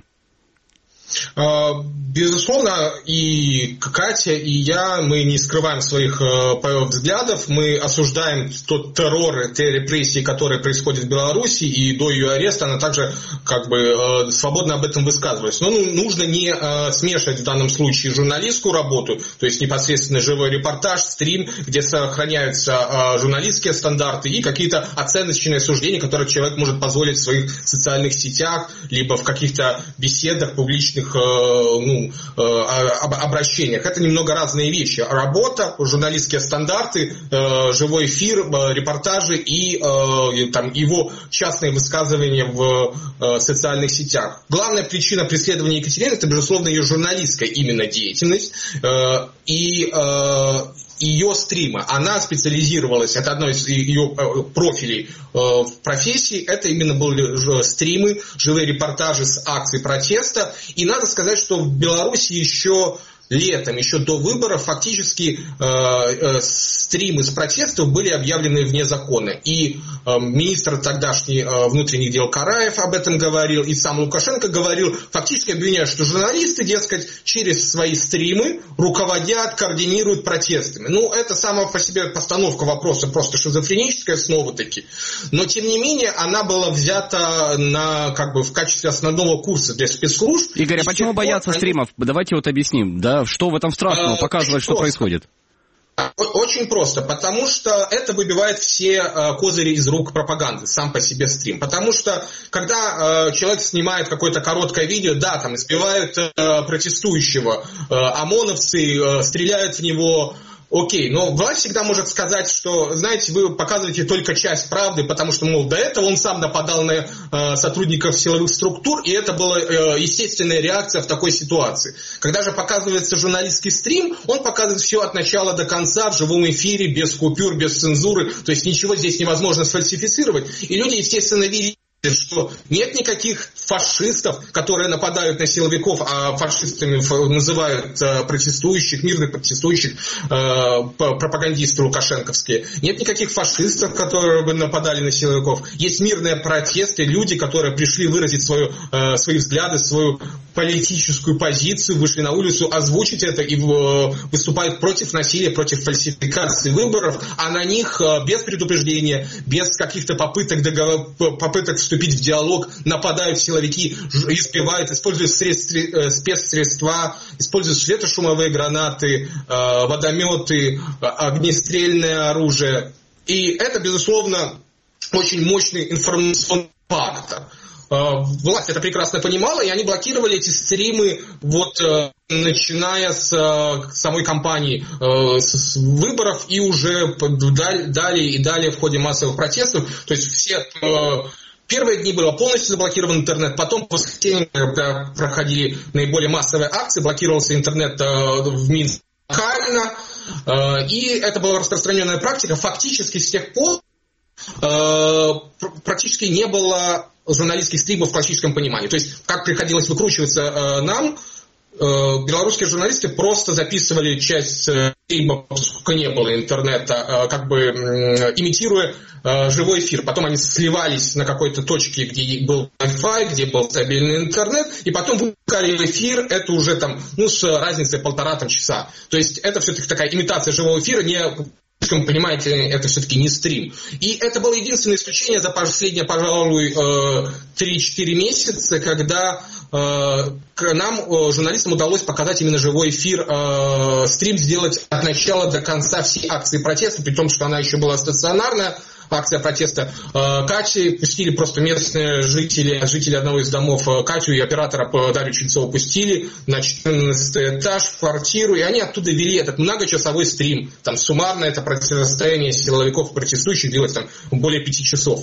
Безусловно, и Катя, и я, мы не скрываем своих взглядов, мы осуждаем тот террор, те репрессии, которые происходят в Беларуси, и до ее ареста она также как бы свободно об этом высказывалась. Но ну, нужно не смешивать в данном случае журналистскую работу, то есть непосредственно живой репортаж, стрим, где сохраняются журналистские стандарты и какие-то оценочные суждения, которые человек может позволить в своих социальных сетях, либо в каких-то беседах публичных, ну, обращениях. Это немного разные вещи. Работа, журналистские стандарты, живой эфир, репортажи и там, его частные высказывания в социальных сетях. Главная причина преследования Екатерины – это, безусловно, ее журналистская именно деятельность и ее стримы. Она специализировалась, это одно из ее профилей в профессии, это именно были стримы, живые репортажи с акций протеста. И надо сказать, что в Беларуси еще летом, еще до выборов, фактически э, э, стримы с протестов были объявлены вне закона. И э, министр тогдашний э, внутренних дел Караев об этом говорил, и сам Лукашенко говорил, фактически обвиняют, что журналисты, дескать, через свои стримы руководят, координируют протестами. Ну, это сама по себе постановка вопроса просто шизофреническая снова-таки. Но, тем не менее, она была взята на, как бы, в качестве основного курса для спецслужб. Игорь, а почему боятся они... стримов? Давайте вот объясним, да? Что в этом страшного показывать, что происходит? Очень просто, потому что это выбивает все э, козыри из рук пропаганды, сам по себе стрим. Потому что, когда э, человек снимает какое-то короткое видео, да, там избивают э, протестующего, э, ОМОНовцы э, стреляют в него. Окей, но власть всегда может сказать, что, знаете, вы показываете только часть правды, потому что, мол, до этого он сам нападал на э, сотрудников силовых структур, и это была э, естественная реакция в такой ситуации. Когда же показывается журналистский стрим, он показывает все от начала до конца в живом эфире, без купюр, без цензуры, то есть ничего здесь невозможно сфальсифицировать, и люди, естественно, видят что нет никаких фашистов, которые нападают на силовиков, а фашистами называют протестующих, мирных протестующих, пропагандисты лукашенковские. Нет никаких фашистов, которые бы нападали на силовиков. Есть мирные протесты, люди, которые пришли выразить свою, свои взгляды, свою политическую позицию, вышли на улицу, озвучить это и выступают против насилия, против фальсификации выборов, а на них без предупреждения, без каких-то попыток, договор, попыток вступить в диалог, нападают силовики, избивают, используют средства, спецсредства, используют светошумовые гранаты, водометы, огнестрельное оружие. И это, безусловно, очень мощный информационный фактор. Власть это прекрасно понимала, и они блокировали эти стримы, вот, начиная с самой кампании с выборов и уже далее и далее в ходе массовых протестов. То есть все первые дни было полностью заблокирован интернет, потом по воскресеньям, когда проходили наиболее массовые акции, блокировался интернет в Минске локально, и это была распространенная практика. Фактически с тех пор практически не было журналистских стримов в классическом понимании. То есть, как приходилось выкручиваться э, нам, э, белорусские журналисты просто записывали часть э, стримов, поскольку не было интернета, э, как бы э, имитируя э, живой эфир. Потом они сливались на какой-то точке, где был Wi-Fi, где был стабильный интернет, и потом выпускали эфир, это уже там, ну, с разницей полтора там, часа. То есть, это все-таки такая имитация живого эфира, не... Понимаете, это все-таки не стрим. И это было единственное исключение за последние, пожалуй, три-четыре месяца, когда к нам, журналистам, удалось показать именно живой эфир, стрим сделать от начала до конца всей акции протеста, при том, что она еще была стационарная. Акция протеста. Катю пустили просто местные жители, жители одного из домов. Катю и оператора Дарью Ченцову пустили на четырнадцатый этаж в квартиру, и они оттуда вели этот многочасовой стрим. Там суммарно это противостояние силовиков и протестующих длилось там более пяти часов.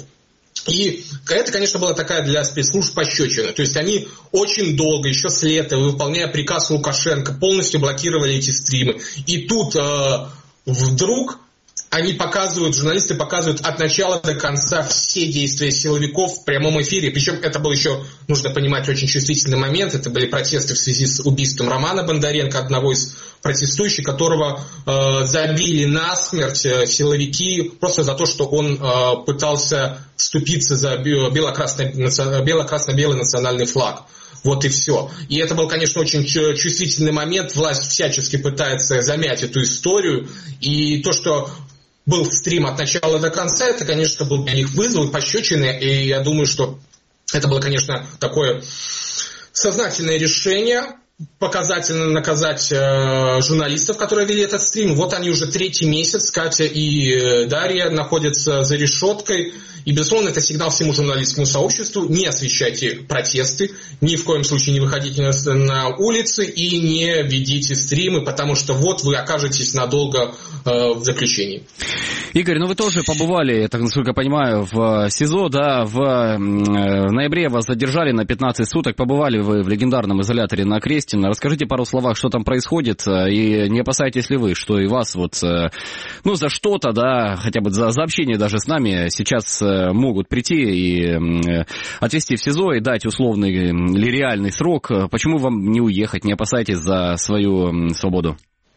И это, конечно, была такая для спецслужб пощечина. То есть они очень долго, еще с лета, выполняя приказ Лукашенко, полностью блокировали эти стримы. И тут э, вдруг они показывают, журналисты показывают от начала до конца все действия силовиков в прямом эфире. Причем это был еще, нужно понимать, очень чувствительный момент. Это были протесты в связи с убийством Романа Бондаренко, одного из протестующих, которого э, забили насмерть э, силовики просто за то, что он э, пытался вступиться за бело-красно-белый бело-красно-белый национальный флаг. Вот и все. И это был, конечно, очень чувствительный момент. Власть всячески пытается замять эту историю. И то, что был стрим от начала до конца, это, конечно, был для них вызов, пощечины. И я думаю, что это было, конечно, такое сознательное решение. Показательно наказать э, журналистов, которые вели этот стрим. Вот они уже третий месяц, Катя и э, Дарья, находятся за решеткой. И, безусловно, это сигнал всему журналистскому сообществу: не освещайте протесты, ни в коем случае не выходите на, на улицы и не ведите стримы, потому что вот вы окажетесь надолго э, в заключении. Игорь, ну вы тоже побывали, я так насколько понимаю, в СИЗО, да, в, в ноябре вас задержали на пятнадцать суток, побывали вы в легендарном изоляторе на Крестина. Расскажите пару словах, что там происходит, и не опасаетесь ли вы, что и вас вот, ну, за что-то, да, хотя бы за, за общение даже с нами сейчас могут прийти и отвезти в СИЗО и дать условный или реальный срок. Почему вам не уехать, не опасаетесь за свою свободу?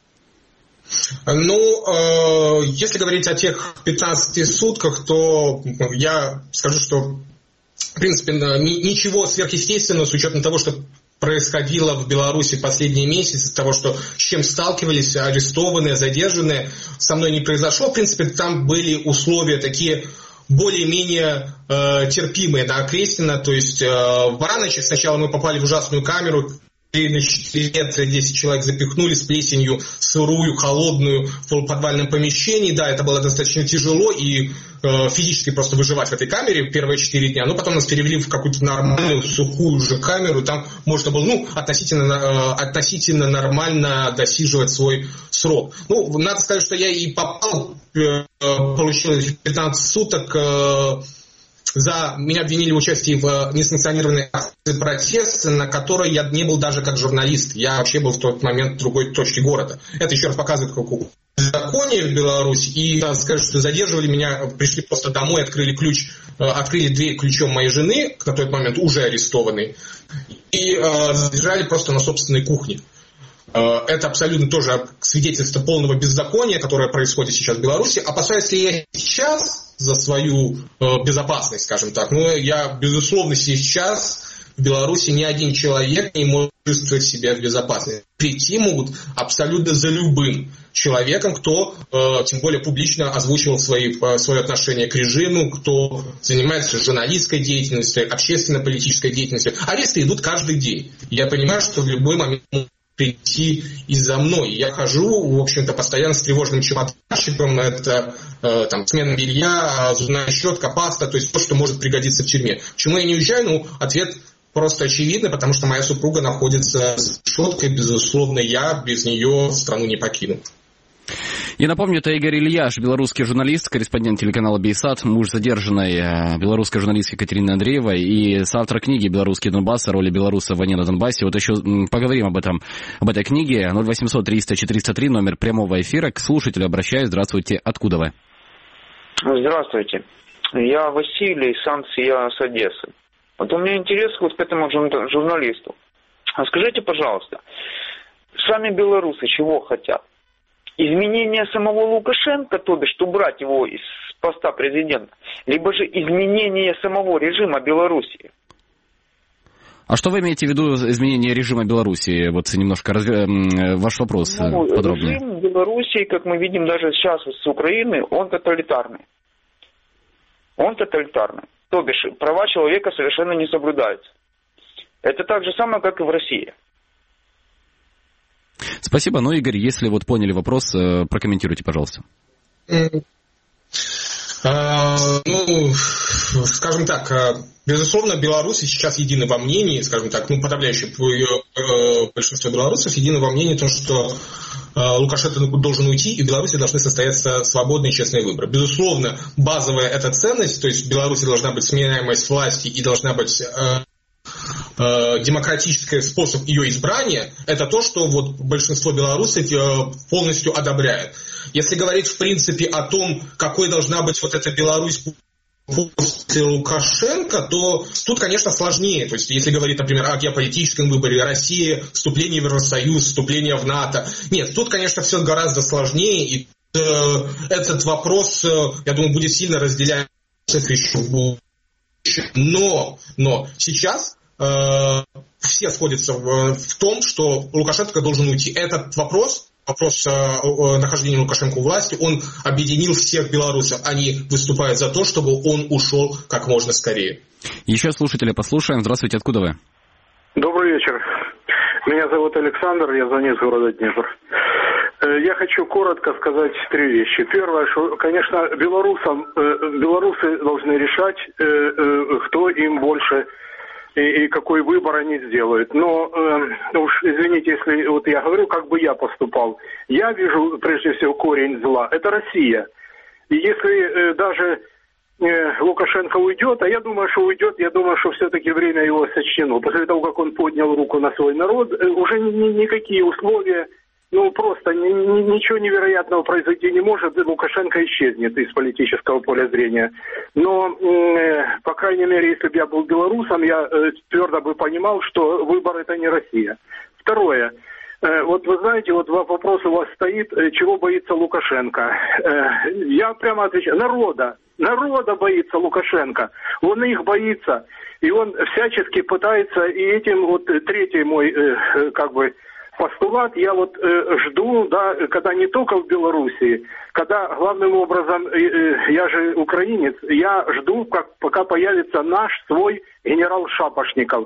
Ну, э, если говорить о тех пятнадцати сутках, то я скажу, что, в принципе, ничего сверхъестественного с учетом того, что происходило в Беларуси последние месяцы, того, что, с чем сталкивались арестованные, задержанные, со мной не произошло. В принципе, там были условия такие более-менее э, терпимые, да, Крестина. То есть э, в Бараночи сначала мы попали в ужасную камеру, на четыре метра десять человек запихнули с плесенью, сырую, холодную, в полуподвальном помещении. Да, это было достаточно тяжело и э, физически просто выживать в этой камере первые четыре дня. Но потом нас перевели в какую-то нормальную, сухую же камеру. Там можно было, ну, относительно, э, относительно нормально досиживать свой срок. Ну, надо сказать, что я и попал, э, получил пятнадцать суток, э, за меня обвинили в участии в несанкционированной акции протеста, на которой я не был даже как журналист. Я вообще был в тот момент в другой точке города. Это еще раз показывает, как законе в Беларуси. И скажу, что задерживали меня, пришли просто домой, открыли ключ, открыли дверь ключом моей жены, на тот момент уже арестованной, и задержали просто на собственной кухне. Это абсолютно тоже свидетельство полного беззакония, которое происходит сейчас в Беларуси. Опасаюсь ли я сейчас за свою безопасность, скажем так? Ну, я, безусловно, сейчас в Беларуси ни один человек не может чувствовать себя в безопасности. Прийти могут абсолютно за любым человеком, кто, тем более, публично озвучивал свои, свое отношение к режиму, кто занимается журналистской деятельностью, общественно-политической деятельностью. Аресты идут каждый день. Я понимаю, что в любой момент прийти и за мной. Я хожу, в общем-то, постоянно с тревожным чемоданчиком. Это э, там, смена белья, зубная щетка, паста, то есть то, что может пригодиться в тюрьме. Почему я не уезжаю? Ну, ответ просто очевидный, потому что моя супруга находится с щеткой. Безусловно, я без нее страну не покину. Я напомню, это Игорь Ильяш, белорусский журналист, корреспондент телеканала Бейсат, муж задержанной белорусской журналистки Екатерины Андреевой и соавтор книги «Белорусский Донбасс. О роли белоруса в войне на Донбассе». Вот еще поговорим об этом, об этой книге. ноль восемьсот триста четыреста три, номер прямого эфира. К слушателю обращаюсь. Здравствуйте. Откуда вы? Здравствуйте. Я Василий, Санкт, я с Одессы. Вот у меня интерес вот к этому журналисту. А скажите, пожалуйста, сами белорусы чего хотят? Изменение самого Лукашенко, то бишь, убрать его из поста президента, либо же изменение самого режима Белоруссии. А что вы имеете в виду изменение режима Белоруссии? Вот немножко разве... ваш вопрос ну, подробнее. Режим Белоруссии, как мы видим даже сейчас с Украины, он тоталитарный. Он тоталитарный. То бишь, права человека совершенно не соблюдаются. Это так же самое, как и в России. Спасибо. Ну, Игорь, если вот поняли вопрос, прокомментируйте, пожалуйста. Ну, скажем так, безусловно, белорусы сейчас едины во мнении, скажем так, ну, подавляющее большинство белорусов едины во мнении, то, что Лукашенко должен уйти, и в Беларуси должны состояться свободные и честные выборы. Безусловно, базовая эта ценность, то есть в Беларуси должна быть сменяемость власти и должна быть демократический способ ее избрания, это то, что вот большинство белорусов полностью одобряет. Если говорить в принципе о том, какой должна быть вот эта Беларусь после Лукашенко, то тут, конечно, сложнее. То есть, если говорить, например, о геополитическом выборе России, вступлении в Евросоюз, вступлении в НАТО. Нет, тут, конечно, все гораздо сложнее. И э, этот вопрос, э, я думаю, будет сильно разделяться еще в будущем. Но, но сейчас э, все сходятся в, в том, что Лукашенко должен уйти. Этот вопрос... Вопрос о нахождении Лукашенко у власти, он объединил всех белорусов. Они выступают за то, чтобы он ушел как можно скорее. Еще слушателя послушаем. Здравствуйте, откуда вы? Добрый вечер. Меня зовут Александр, я звоню из города Днепр. Я хочу коротко сказать три вещи. Первое, что, конечно, белорусам, белорусы должны решать, кто им больше... И, и какой выбор они сделают. Но э, уж извините, если вот я говорю, как бы я поступал. Я вижу, прежде всего, корень зла. Это Россия. И если э, даже э, Лукашенко уйдет, а я думаю, что уйдет, я думаю, что все-таки время его сочтено. После того, как он поднял руку на свой народ, э, уже ни, ни, никакие условия, ну просто ни, ни, ничего невероятного произойти не может. Лукашенко исчезнет из политического поля зрения. Но, э, по крайней мере, если бы я был белорусом, я э, твердо бы понимал, что выбор это не Россия. Второе. Э, вот вы знаете, вот вопрос у вас стоит, э, чего боится Лукашенко. Э, я прямо отвечаю, народа. Народа боится Лукашенко. Он их боится. И он всячески пытается, и этим вот третий мой, э, как бы, постулат я вот э, жду, да, когда не только в Белоруссии, когда главным образом, э, э, я же украинец, я жду, как, пока появится наш свой генерал Шапошников.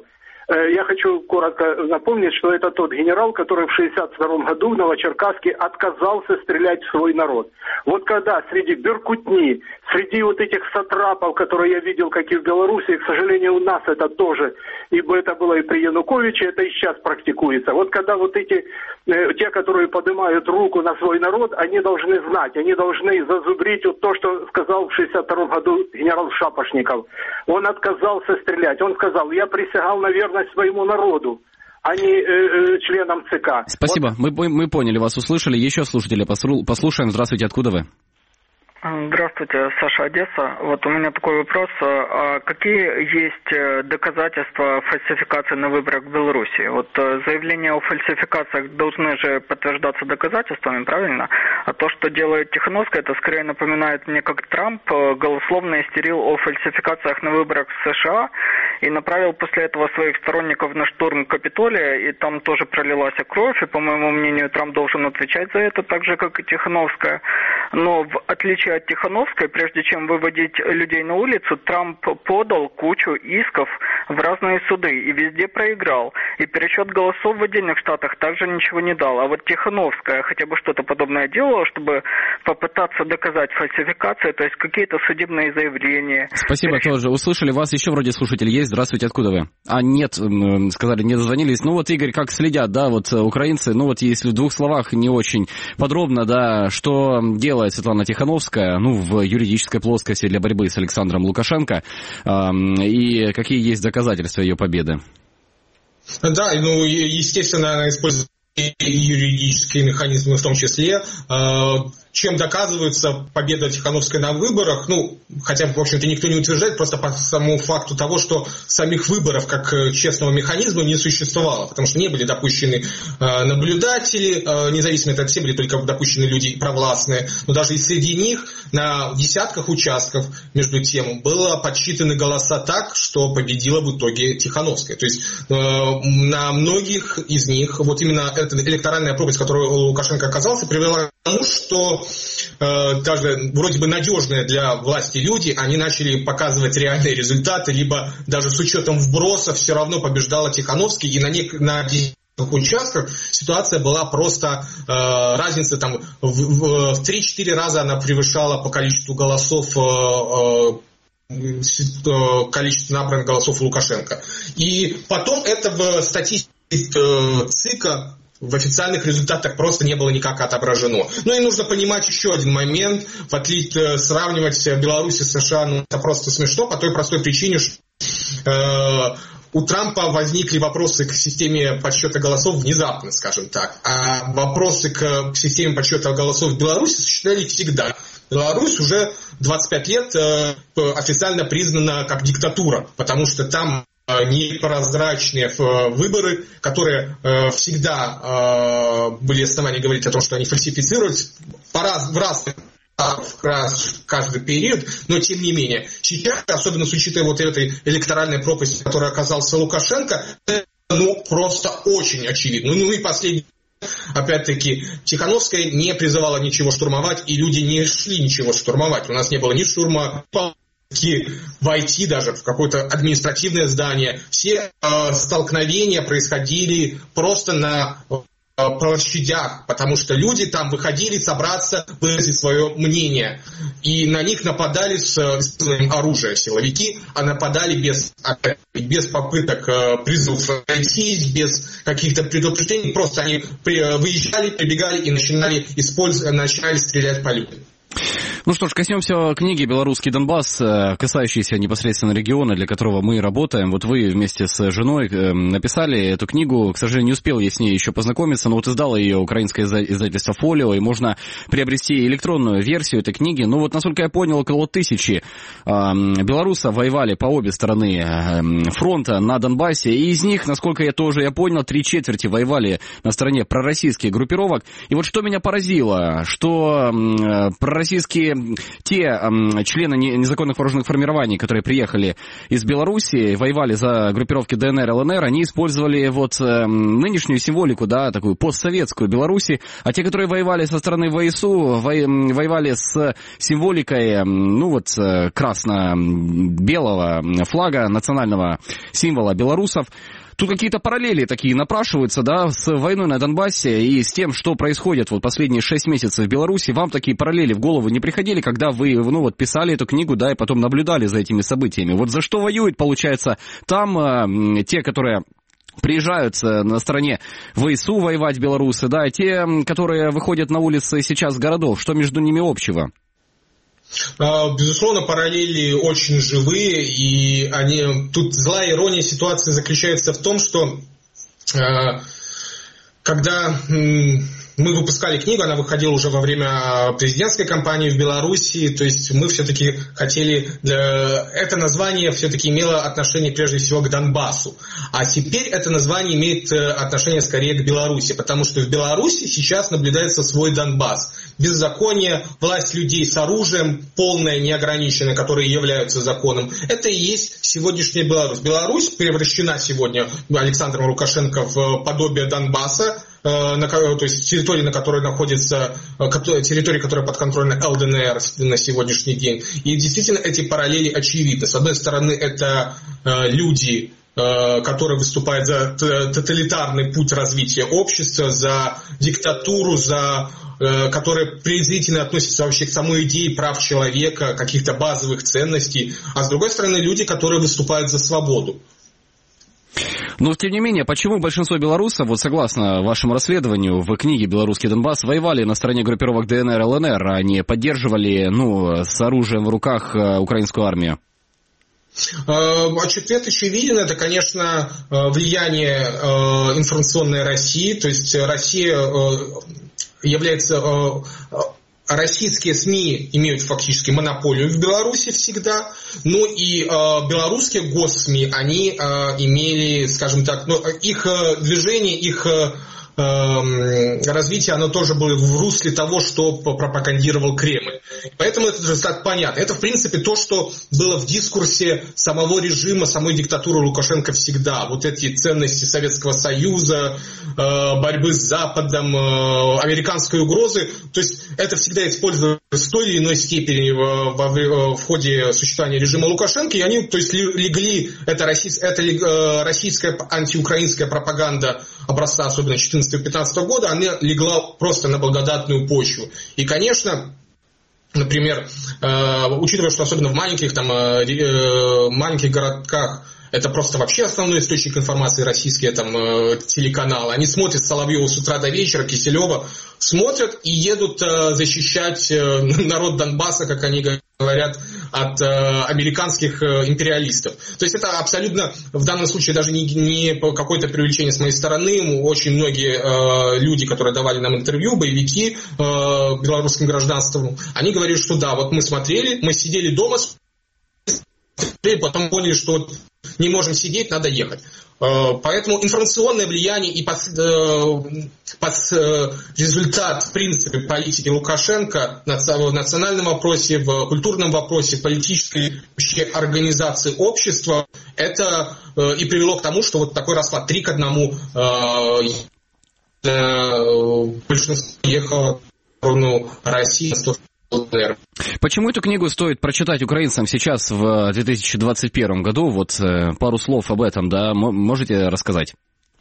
Я хочу коротко напомнить, что это тот генерал, который в шестьдесят втором году в Новочеркасске отказался стрелять в свой народ. Вот когда среди беркутни, среди вот этих сатрапов, которые я видел, как и в Беларуси, к сожалению, у нас это тоже, ибо это было и при Януковиче, это и сейчас практикуется. Вот когда вот эти, э, те, которые поднимают руку на свой народ, они должны знать, они должны зазубрить вот то, что сказал в шестьдесят втором году генерал Шапошников. Он отказался стрелять, он сказал: я присягал на верность своему народу, а не э, э, членам ЦК. Спасибо, вот. мы, мы поняли, вас услышали. Еще слушатели послушаем. Здравствуйте, откуда вы? Здравствуйте, Саша, Одесса. Вот у меня такой вопрос. А какие есть доказательства фальсификации на выборах в Беларуси? Вот заявления о фальсификациях должны же подтверждаться доказательствами, правильно? А то, что делает Тихановская, это скорее напоминает мне, как Трамп голословно истерил о фальсификациях на выборах в США и направил после этого своих сторонников на штурм Капитолия, и там тоже пролилась кровь, и, по моему мнению, Трамп должен отвечать за это, так же, как и Тихановская. Но в отличие от Тихановской, прежде чем выводить людей на улицу, Трамп подал кучу исков в разные суды и везде проиграл. И пересчет голосов в отдельных штатах также ничего не дал. А вот Тихановская хотя бы что-то подобное делала, чтобы попытаться доказать фальсификацию, то есть какие-то судебные заявления. Спасибо, пересчет... тоже услышали. Вас еще вроде слушатель есть. Здравствуйте, откуда вы? А, нет, сказали, не дозвонились. Ну вот, Игорь, как следят, да, вот украинцы, ну вот если в двух словах не очень подробно, да, что делает Светлана Тихановская, ну, в юридической плоскости для борьбы с Александром Лукашенко, и какие есть доказательства ее победы? Да, ну, естественно, она использует юридические механизмы в том числе. Чем доказывается победа Тихановской на выборах? Ну, хотя, в общем-то, никто не утверждает, просто по самому факту того, что самих выборов как честного механизма не существовало, потому что не были допущены наблюдатели, независимо от этого, все были только допущены люди провластные, но даже и среди них на десятках участков, между тем, было подсчитаны голоса так, что победила в итоге Тихановская. То есть на многих из них вот именно эта электоральная пропасть, в которой Лукашенко оказался, привела к тому, что э, даже вроде бы надежные для власти люди, они начали показывать реальные результаты, либо даже с учетом вбросов все равно побеждала Тихановский, и на, не, на десятках участках ситуация была просто э, разница там в, в, в три-четыре раза она превышала по количеству голосов э, э, количество набранных голосов Лукашенко. И потом это в статистике э, ЦИКа в официальных результатах просто не было никак отображено. Ну и нужно понимать еще один момент, в отличие сравнивать Беларусь и США, ну это просто смешно по той простой причине, что э, у Трампа возникли вопросы к системе подсчета голосов внезапно, скажем так, а вопросы к, к системе подсчета голосов в Беларуси существовали всегда. Беларусь уже двадцать пять лет э, официально признана как диктатура, потому что там непрозрачные выборы, которые э, всегда э, были основания говорить о том, что они фальсифицируются по раз, в разных в раз, каждый период, но тем не менее. Сейчас, особенно с учетом вот этой электоральной пропасти, в которой оказался Лукашенко, это ну, просто очень очевидно. Ну и последний. Опять-таки, Тихановская не призывала ничего штурмовать, и люди не шли ничего штурмовать. У нас не было ни штурма, войти даже в какое-то административное здание. Все э, столкновения происходили просто на э, площадях, потому что люди там выходили собраться, выразить свое мнение. И на них нападали с использованием оружия силовики, а нападали без, без попыток э, призывов пройтись, без каких-то предупреждений. Просто они при, выезжали, прибегали и начинали, использовать, начинали стрелять по людям. Ну что ж, коснемся книги «Белорусский Донбасс», касающейся непосредственно региона, для которого мы работаем. Вот вы вместе с женой написали эту книгу. К сожалению, не успел я с ней еще познакомиться, но вот издало ее украинское издательство «Фолио», и можно приобрести электронную версию этой книги. Ну вот, насколько я понял, около тысячи белорусов воевали по обе стороны фронта на Донбассе, и из них, насколько я тоже я понял, три четверти воевали на стороне пророссийских группировок. И вот что меня поразило, что пророссийские те э, члены незаконных вооруженных формирований, которые приехали из Беларуси, воевали за группировки ДНР, ЛНР, они использовали вот э, нынешнюю символику, да, такую постсоветскую Беларуси, а те, которые воевали со стороны ВСУ, во, воевали с символикой, ну вот, красно-белого флага, национального символа белорусов. Тут какие-то параллели такие напрашиваются, да, с войной на Донбассе и с тем, что происходит вот последние шесть месяцев в Беларуси. Вам такие параллели в голову не приходили, когда вы, ну, вот писали эту книгу, да, и потом наблюдали за этими событиями? Вот за что воюют, получается, там э, те, которые приезжают на стороне ВСУ воевать, белорусы, да, и те, которые выходят на улицы сейчас городов, что между ними общего? Безусловно, параллели очень живые, и они... тут злая ирония ситуации заключается в том, что э, когда м, мы выпускали книгу, она выходила уже во время президентской кампании в Беларуси, то есть мы все-таки хотели... Для... Это название все-таки имело отношение прежде всего к Донбассу, а теперь это название имеет отношение скорее к Беларуси, потому что в Беларуси сейчас наблюдается свой Донбасс. Беззаконие, власть людей с оружием, полная, неограниченная, которые являются законом. Это и есть сегодняшняя Беларусь. Беларусь превращена сегодня Александром Лукашенко в подобие Донбасса, на, то есть территории, на которой находится, территории, которая подконтрольна ЛДНР на сегодняшний день. И действительно эти параллели очевидны. С одной стороны, это люди, которые выступают за тоталитарный путь развития общества, за диктатуру, за которые презрительно относятся вообще к самой идее прав человека, каких-то базовых ценностей, а с другой стороны люди, которые выступают за свободу. Но, тем не менее, почему большинство белорусов, вот согласно вашему расследованию в книге «Белорусский Донбасс», воевали на стороне группировок ДНР, ЛНР, а не поддерживали, ну, с оружием в руках украинскую армию? Ответ очевиден. Это, конечно, влияние информационной России. То есть Россия является... Российские СМИ имеют фактически монополию в Беларуси всегда, но и э, белорусские госсми, они э, имели, скажем так, ну, их э, движение, их э, развитие, оно тоже было в русле того, что пропагандировал Кремль. Поэтому это результат понятно. Это, в принципе, то, что было в дискурсе самого режима, самой диктатуры Лукашенко всегда. Вот эти ценности Советского Союза, борьбы с Западом, американской угрозы. То есть это всегда использовалось в той или иной степени в, в ходе существования режима Лукашенко. И они, то есть, легли, это, российская, это российская антиукраинская пропаганда образца, особенно четырнадцатого-пятнадцатого года, она легла просто на благодатную почву. И, конечно, например, э, учитывая, что особенно в маленьких, там, э, маленьких городках это просто вообще основной источник информации, российские там, э, телеканалы, они смотрят Соловьева с утра до вечера, Киселева, смотрят и едут э, защищать э, народ Донбасса, как они говорят, от э, американских э, империалистов. То есть это абсолютно, в данном случае, даже не, не какое-то преувеличение с моей стороны. Очень многие э, люди, которые давали нам интервью, боевики э, белорусским гражданством, они говорили, что да, вот мы смотрели, мы сидели дома, смотрели, потом поняли, что не можем сидеть, надо ехать. Поэтому информационное влияние и под, под результат, в принципе, политики Лукашенко в национальном вопросе, в культурном вопросе, в политической организации общества, это и привело к тому, что вот такой расклад три к одному большинство ехало в сторону России. Почему эту книгу стоит прочитать украинцам сейчас в две тысячи двадцать первом году? Вот пару слов об этом, да, можете рассказать?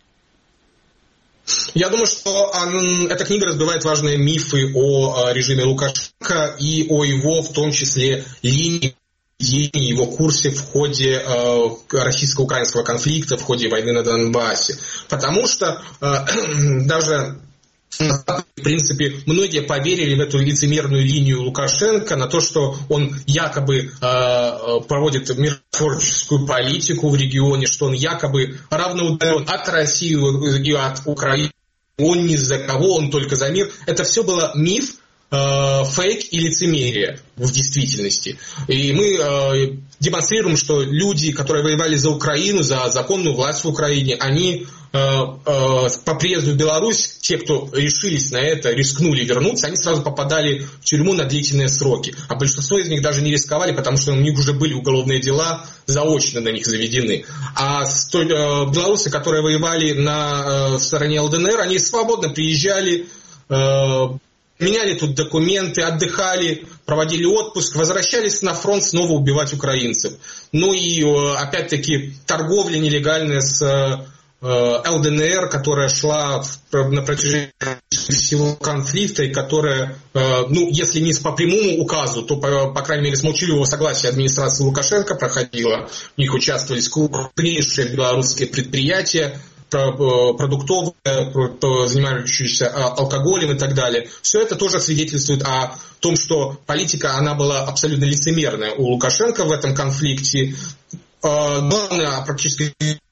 Я думаю, что эта книга разбивает важные мифы о режиме Лукашенко и о его, в том числе, линии, его курсе в ходе российско-украинского конфликта, в ходе войны на Донбассе. Потому что даже... В принципе, многие поверили в эту лицемерную линию Лукашенко, на то, что он якобы э, проводит миротворческую политику в регионе, что он якобы равноудален от России и от Украины, он ни за кого, он только за мир. Это все было миф, э, фейк и лицемерие в действительности. И мы э, демонстрируем, что люди, которые воевали за Украину, за законную власть в Украине, они... по приезду в Беларусь, те, кто решились на это, рискнули вернуться, они сразу попадали в тюрьму на длительные сроки. А большинство из них даже не рисковали, потому что у них уже были уголовные дела, заочно на них заведены. А белорусы, которые воевали на стороне ЛДНР, они свободно приезжали, меняли тут документы, отдыхали, проводили отпуск, возвращались на фронт снова убивать украинцев. Ну и опять-таки торговля нелегальная с эл дэ эн эр, которая шла на протяжении всего конфликта и которая, ну, если не по прямому указу, то, по, по крайней мере, с молчаливого согласия администрации Лукашенко проходила. В них участвовали крупнейшие белорусские предприятия, продуктовые, занимающиеся алкоголем и так далее. Все это тоже свидетельствует о том, что политика, она была абсолютно лицемерная у Лукашенко в этом конфликте. Главное, практически,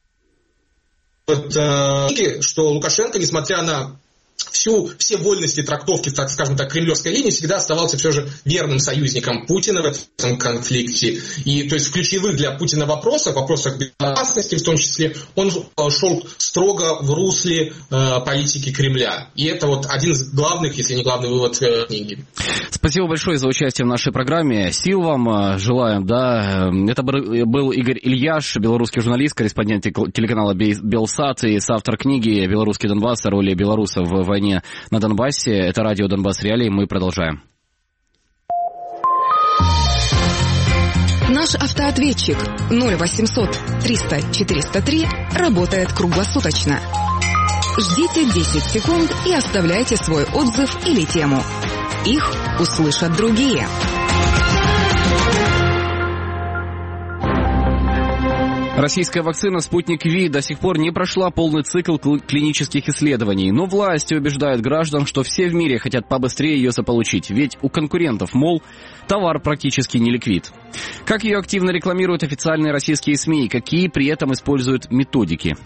что Лукашенко, несмотря на всю, все вольности трактовки, так скажем так, кремлевской линии, всегда оставался все же верным союзником Путина в этом конфликте. И то есть в ключевых для Путина вопросах, вопросах безопасности в том числе, он шел строго в русле э, политики Кремля. И это вот один из главных, если не главный вывод э, книги. Спасибо большое за участие в нашей программе. Сил вам желаем, да. Это был Игорь Ильяш, белорусский журналист, корреспондент телеканала Белсат и соавтор книги «Белорусский Донбасс. О роли белорусов в войне на Донбассе». Это радио Донбасс Реалии. Мы продолжаем. Наш автоответчик ноль восемьсот триста четыреста три работает круглосуточно. Ждите десять секунд и оставляйте свой отзыв или тему. Их услышат другие. Российская вакцина «Спутник Ви» до сих пор не прошла полный цикл клинических исследований, но власти убеждают граждан, что все в мире хотят побыстрее ее заполучить, ведь у конкурентов, мол, товар практически не ликвид. Как ее активно рекламируют официальные российские СМИ и какие при этом используют методики?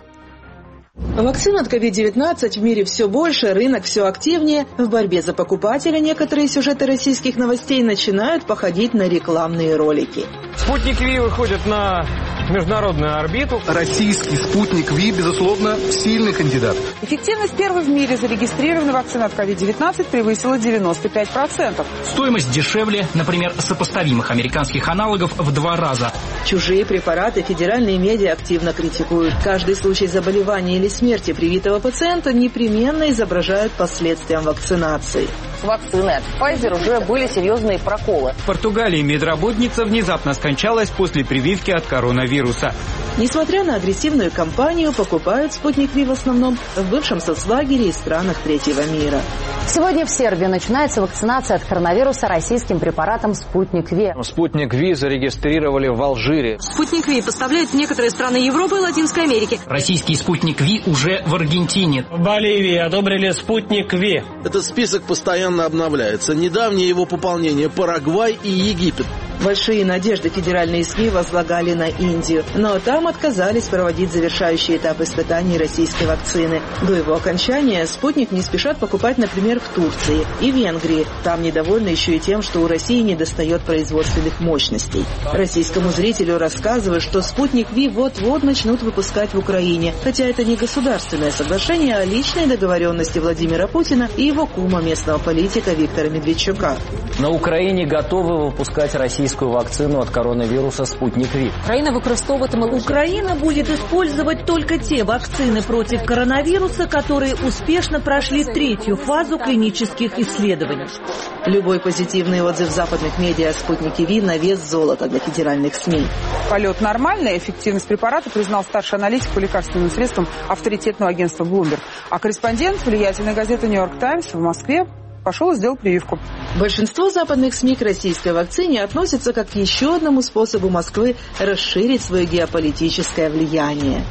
Вакцин от ковид девятнадцать в мире все больше, рынок все активнее. В борьбе за покупателя некоторые сюжеты российских новостей начинают походить на рекламные ролики. Спутник Ви выходит на международную орбиту. Российский спутник Ви, безусловно, сильный кандидат. Эффективность первой в мире зарегистрированной вакцины от ковид девятнадцать превысила девяносто пять процентов. Стоимость дешевле, например, сопоставимых американских аналогов в два раза. Чужие препараты федеральные медиа активно критикуют. Каждый случай заболевания или смерти привитого пациента непременно изображают последствиям вакцинации. С вакциной от Pfizer уже были серьезные проколы. В Португалии медработница внезапно скончалась после прививки от коронавируса. Несмотря на агрессивную кампанию, покупают «Спутник Ви» в основном в бывшем соцлагере и странах третьего мира. Сегодня в Сербии начинается вакцинация от коронавируса российским препаратом «Спутник Ви». «Спутник Ви» зарегистрировали в Алжире. «Спутник Ви» поставляют в некоторые страны Европы и Латинской Америки. Российский «Спутник Ви» уже в Аргентине. В Боливии одобрили «Спутник Ви». Этот список постоянно обновляется. Недавнее его пополнение – Парагвай и Египет. Большие надежды федеральные СМИ возлагали на Индию, но там отказались проводить завершающий этап испытаний российской вакцины. До его окончания «Спутник» не спешат покупать, например, в Турции и Венгрии. Там недовольны еще и тем, что у России недостает производственных мощностей. Российскому зрителю рассказывают, что «Спутник Ви» вот-вот начнут выпускать в Украине, хотя это не государственное соглашение, а личные договоренности Владимира Путина и его кума, местного политика Виктора Медведчука. На Украине готовы выпускать российскую вакцину от коронавируса «Спутник Ви». Украина використовуватиме Украина будет использовать только те вакцины против коронавируса, которые успешно прошли третью фазу клинических исследований. Любой позитивный отзыв западных медиа о «Спутнике Ви» на вес золота для федеральных СМИ. Полет нормальный, эффективность препарата признал старший аналитик по лекарственным средствам авторитетного агентства Bloomberg. А корреспондент влиятельной газеты «Нью-Йорк Таймс» в Москве пошел и сделал прививку. Большинство западных СМИ к российской вакцине относятся как к еще одному способу Москвы расширить свое геополитическое влияние.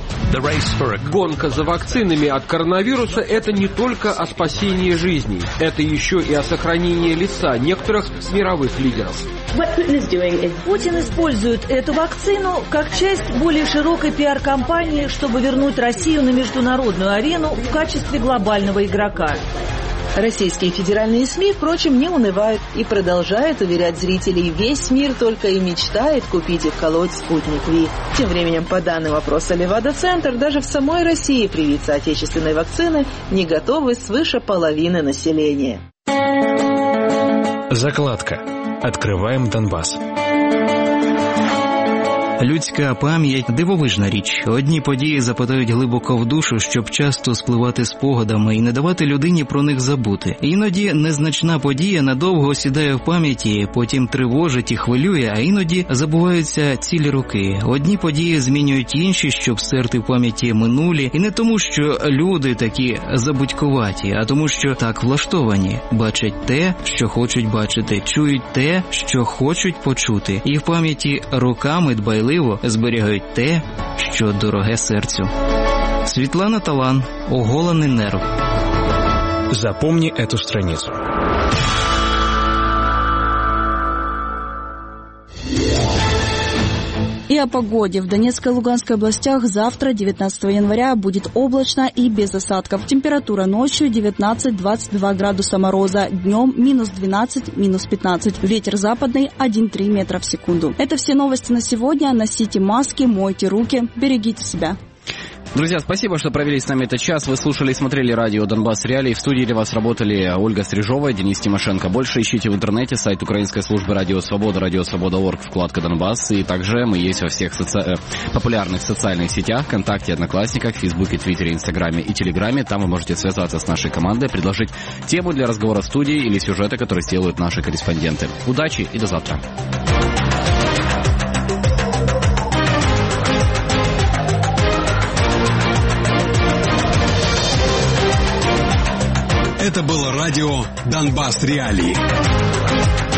Гонка за вакцинами от коронавируса – это не только о спасении жизней, это еще и о сохранении лица некоторых мировых лидеров. Путин использует эту вакцину как часть более широкой пиар-кампании, чтобы вернуть Россию на международную арену в качестве глобального игрока. Российские федеральные СМИ, впрочем, не унывают и продолжают уверять зрителей, весь мир только и мечтает купить и вколоть «Спутник Ви». Тем временем, по данным опроса Левада-центр, даже в самой России привиться отечественной вакцины не готовы свыше половины населения. Закладка. Открываем Донбасс. Людська пам'ять – дивовижна річ. Одні події западають глибоко в душу, щоб часто спливати спогадами і не давати людині про них забути. Іноді незначна подія надовго осідає в пам'яті, потім тривожить і хвилює, а іноді забуваються цілі роки. Одні події змінюють інші, щоб стерти в пам'яті минулі, і не тому, що люди такі забудькуваті, а тому, що так влаштовані. Бачать те, що хочуть бачити, чують те, що хочуть почути, і в пам'яті роками дбайливо зберігають те, що дороге серцю. Світлана Талан, «Оголений нерв». Запомни эту страницу. И о погоде. В Донецкой и Луганской областях завтра, девятнадцатого января, будет облачно и без осадков. Температура ночью девятнадцать-двадцать два градуса мороза, днем минус двенадцать, минус пятнадцать. Ветер западный один-три метра в секунду. Это все новости на сегодня. Носите маски, мойте руки, берегите себя. Друзья, спасибо, что провели с нами этот час. Вы слушали и смотрели радио «Донбасс Реалии». В студии для вас работали Ольга Стрижова, Денис Тимошенко. Больше ищите в интернете сайт украинской службы «Радио Свобода», «Радио Свобода точка орг», вкладка «Донбасс». И также мы есть во всех соци... популярных социальных сетях, ВКонтакте, Одноклассниках, Фейсбуке, Твиттере, Инстаграме и Телеграме. Там вы можете связаться с нашей командой, предложить тему для разговора в студии или сюжеты, которые сделают наши корреспонденты. Удачи и до завтра. Это было радио «Донбасс Реалии».